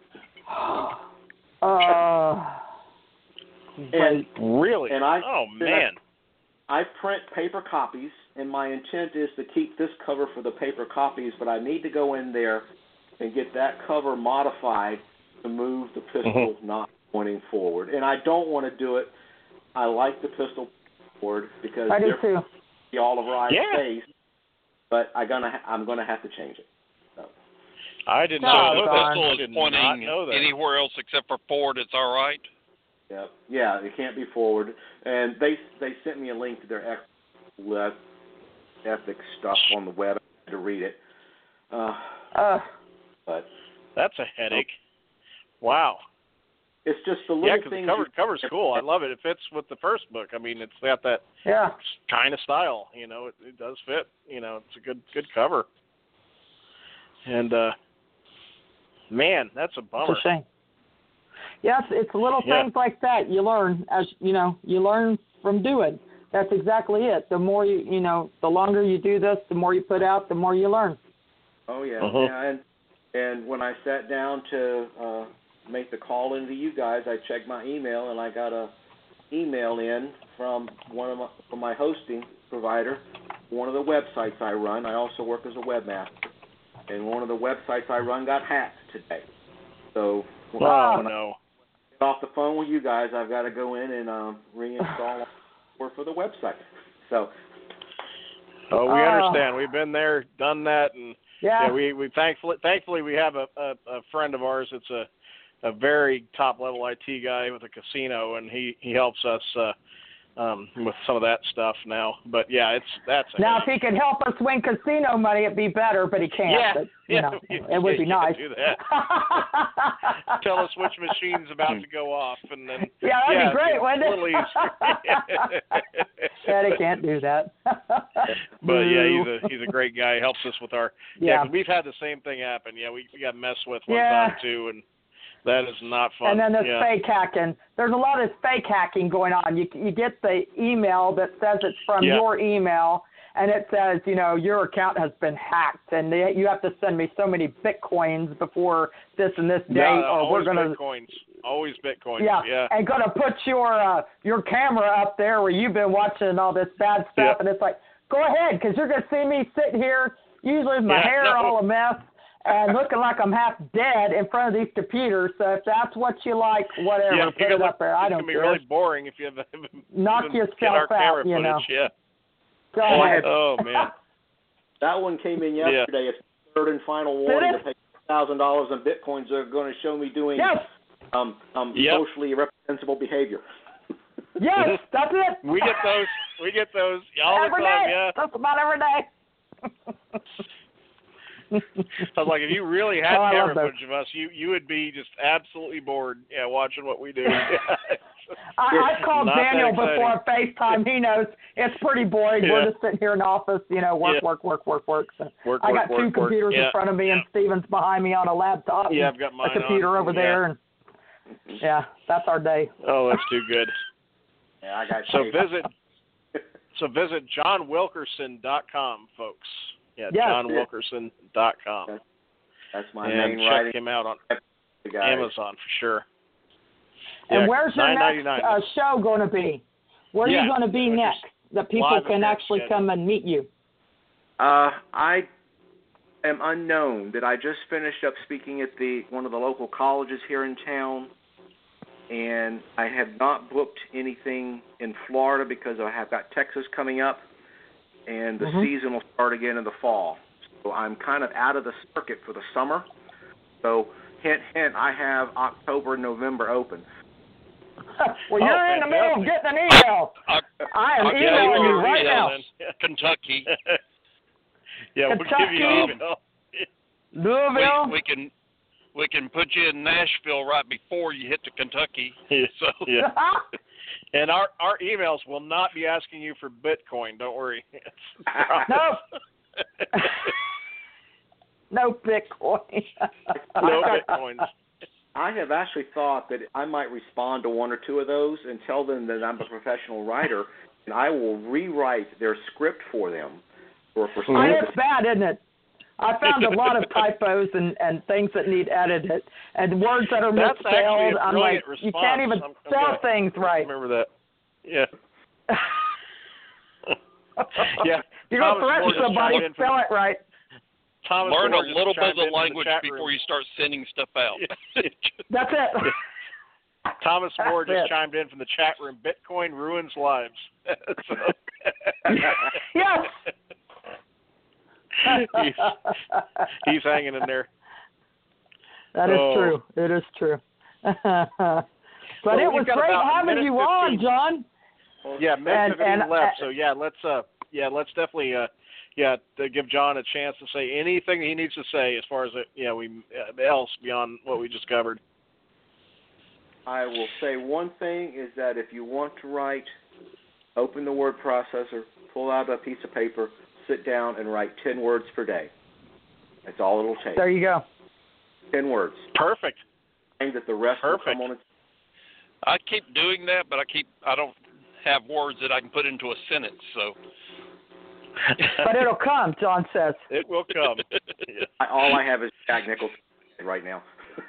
Really? And man. I print paper copies, and my intent is to keep this cover for the paper copies, but I need to go in there and get that cover modified to move the pistol not pointing forward. And I don't want to do it. I like the pistol forward because I do too. All of Rye's face, but I'm gonna have to change it. So. I didn't know the pistol is pointing know that. Anywhere else except for forward. It's all right. Yeah, it can't be forward. And they sent me a link to their ethics stuff on the web. I had to read it. But that's a headache. Wow. It's just the little things. Yeah, because the cover's cool. I love it. It fits with the first book. I mean, it's got that kind of style. It does fit. It's a good cover. And Man, that's a bummer. It's a shame. Yes, it's little things like that you learn you learn from doing. That's exactly it. The more the longer you do this, the more you put out, the more you learn. Oh yeah, yeah. And when I sat down to make the call into you guys, I checked my email and I got a email in from from my hosting provider, one of the websites I run. I also work as a webmaster, and one of the websites I run got hacked today. So when I get off the phone with you guys, I've got to go in and reinstall for the website. So. Oh, we understand. We've been there, done that, and we thankfully we have a friend of ours that's a very top level IT guy with a casino, and he helps us with some of that stuff now. But that's now if he could help us win casino money, it'd be better. But he can't. It would be nice. Do that. Tell us which machine's about to go off, and then that'd be great, wouldn't it? A little easier. He can't do that. But he's a great guy. He helps us with our we've had the same thing happen. We got messed with one time too, and that is not fun. And then there's fake hacking. There's a lot of fake hacking going on. You get the email that says it's from your email, and it says, your account has been hacked, and you have to send me so many Bitcoins before this and this date, or we're going to always Bitcoins. Yeah, and going to put your camera up there where you've been watching all this bad stuff, and it's like, go ahead, because you're going to see me sitting here, usually with my hair all a mess, and looking like I'm half dead in front of these computers. So if that's what you like, whatever, put it up there. I don't care. It's going to be really boring if you have knock yourself out, Go ahead. Oh, man. That one came in yesterday. It's the third and final warning to pay $1,000 in Bitcoins. They're going to show me doing socially reprehensible behavior. Yes, that's it. We get those all every the time. Day. Yeah. That's about every day. I was like, if you really had camera footage of us, you would be just absolutely bored, watching what we do. I've called Daniel before on FaceTime. He knows it's pretty boring. We're just sitting here in the office, work. So I got two computers in front of me, and Steven's behind me on a laptop. Yeah, I've got mine a computer over there, and that's our day. Oh, that's too good. I got visit johnwilkerson.com, folks. JohnWilkerson.com. That's my main writing. Check him out on Amazon for sure. And where's your next show going to be? Where are you going to be next that people can actually come and meet you? I am unknown. That I just finished up speaking at one of the local colleges here in town, and I have not booked anything in Florida because I have got Texas coming up, and the season will start again in the fall. So I'm kind of out of the circuit for the summer. So, hint, I have October and November open. Well, you're in the middle of getting an email. I am emailing you right now. Kentucky. We'll give you an email. Louisville. We can put you in Nashville right before you hit to Kentucky. And our emails will not be asking you for Bitcoin. Don't worry. No. No Bitcoin. No Bitcoins. I have actually thought that I might respond to one or two of those and tell them that I'm a professional writer, and I will rewrite their script for them. It's bad, isn't it? I found a lot of typos and things that need edited and words that are misspelled. I'm like, you can't even spell things right. Remember that. Yeah. You don't threaten somebody, spell it right. Thomas Learn Moore a little bit of the the language before you start sending stuff out. That's it. Thomas Moore just chimed in from the chat room. Bitcoin ruins lives. Yes. He's hanging in there. That is true. It is true. But it was great having you on, John. Yeah, minute 15 left. So let's definitely give John a chance to say anything he needs to say as far as else beyond what we just covered. I will say one thing is that if you want to write, open the word processor, pull out a piece of paper, sit down and write 10 words per day. That's all it'll take. There you go. 10 words. Perfect. And that the rest will come on its. I keep doing that, but I don't have words that I can put into a sentence. So. But it'll come, John says. It will come. All I have is Jack Nicholson right now.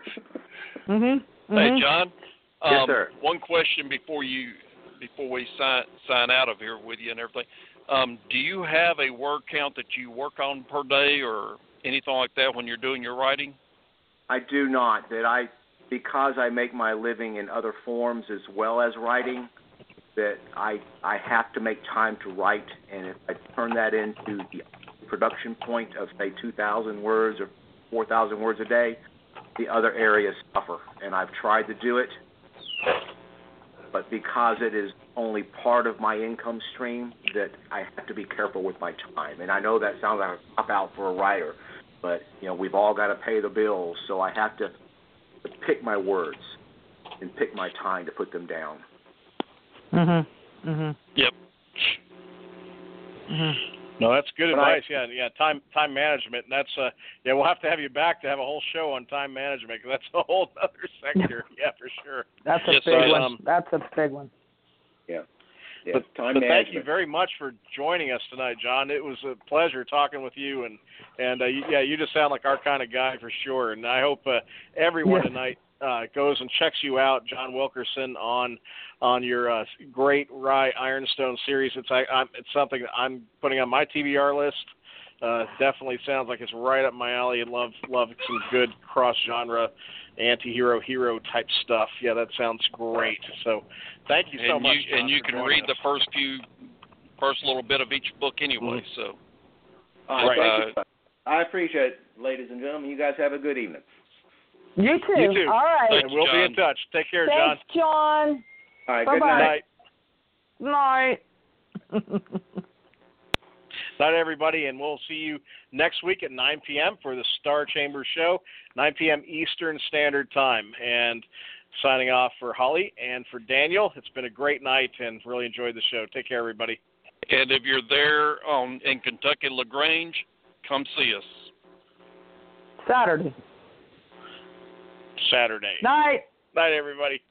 Hey, John. Yes, sir. One question before we sign out of here with you and everything. Do you have a word count that you work on per day or anything like that when you're doing your writing? I do not. Because I make my living in other forms as well as writing, that I have to make time to write, and if I turn that into the production point of, say, 2,000 words or 4,000 words a day, the other areas suffer. And I've tried to do it, but because it is only part of my income stream, that I have to be careful with my time. And I know that sounds like a cop-out for a writer, but, we've all got to pay the bills, so I have to pick my words and pick my time to put them down. Yep. No, that's good advice. Yeah, time management. And that's we'll have to have you back to have a whole show on time management, because that's a whole other sector. Yeah, for sure. That's a big one. That's a big one. Yeah. But thank you very much for joining us tonight, John. It was a pleasure talking with you, and you just sound like our kind of guy for sure. And I hope everyone tonight goes and checks you out, John Wilkerson, on your great Rye Ironstone series. It's something that I'm putting on my TBR list. Definitely sounds like it's right up my alley, and love some good cross-genre anti-hero hero type stuff. Yeah, that sounds great. So thank you so much. And you can read the first little bit of each book anyway. So thank you. I appreciate it, ladies and gentlemen. You guys have a good evening. You too. You too. All right. Thanks, we'll be in touch. Take care, John. Thanks, John. All right. Bye-bye. Good night. Night. Night, everybody, and we'll see you next week at 9 p.m. for the Star Chamber Show, 9 p.m. Eastern Standard Time. And signing off for Holly and for Daniel, it's been a great night and really enjoyed the show. Take care, everybody. And if you're there in Kentucky, LaGrange, come see us. Saturday. Saturday. Night. Night, everybody.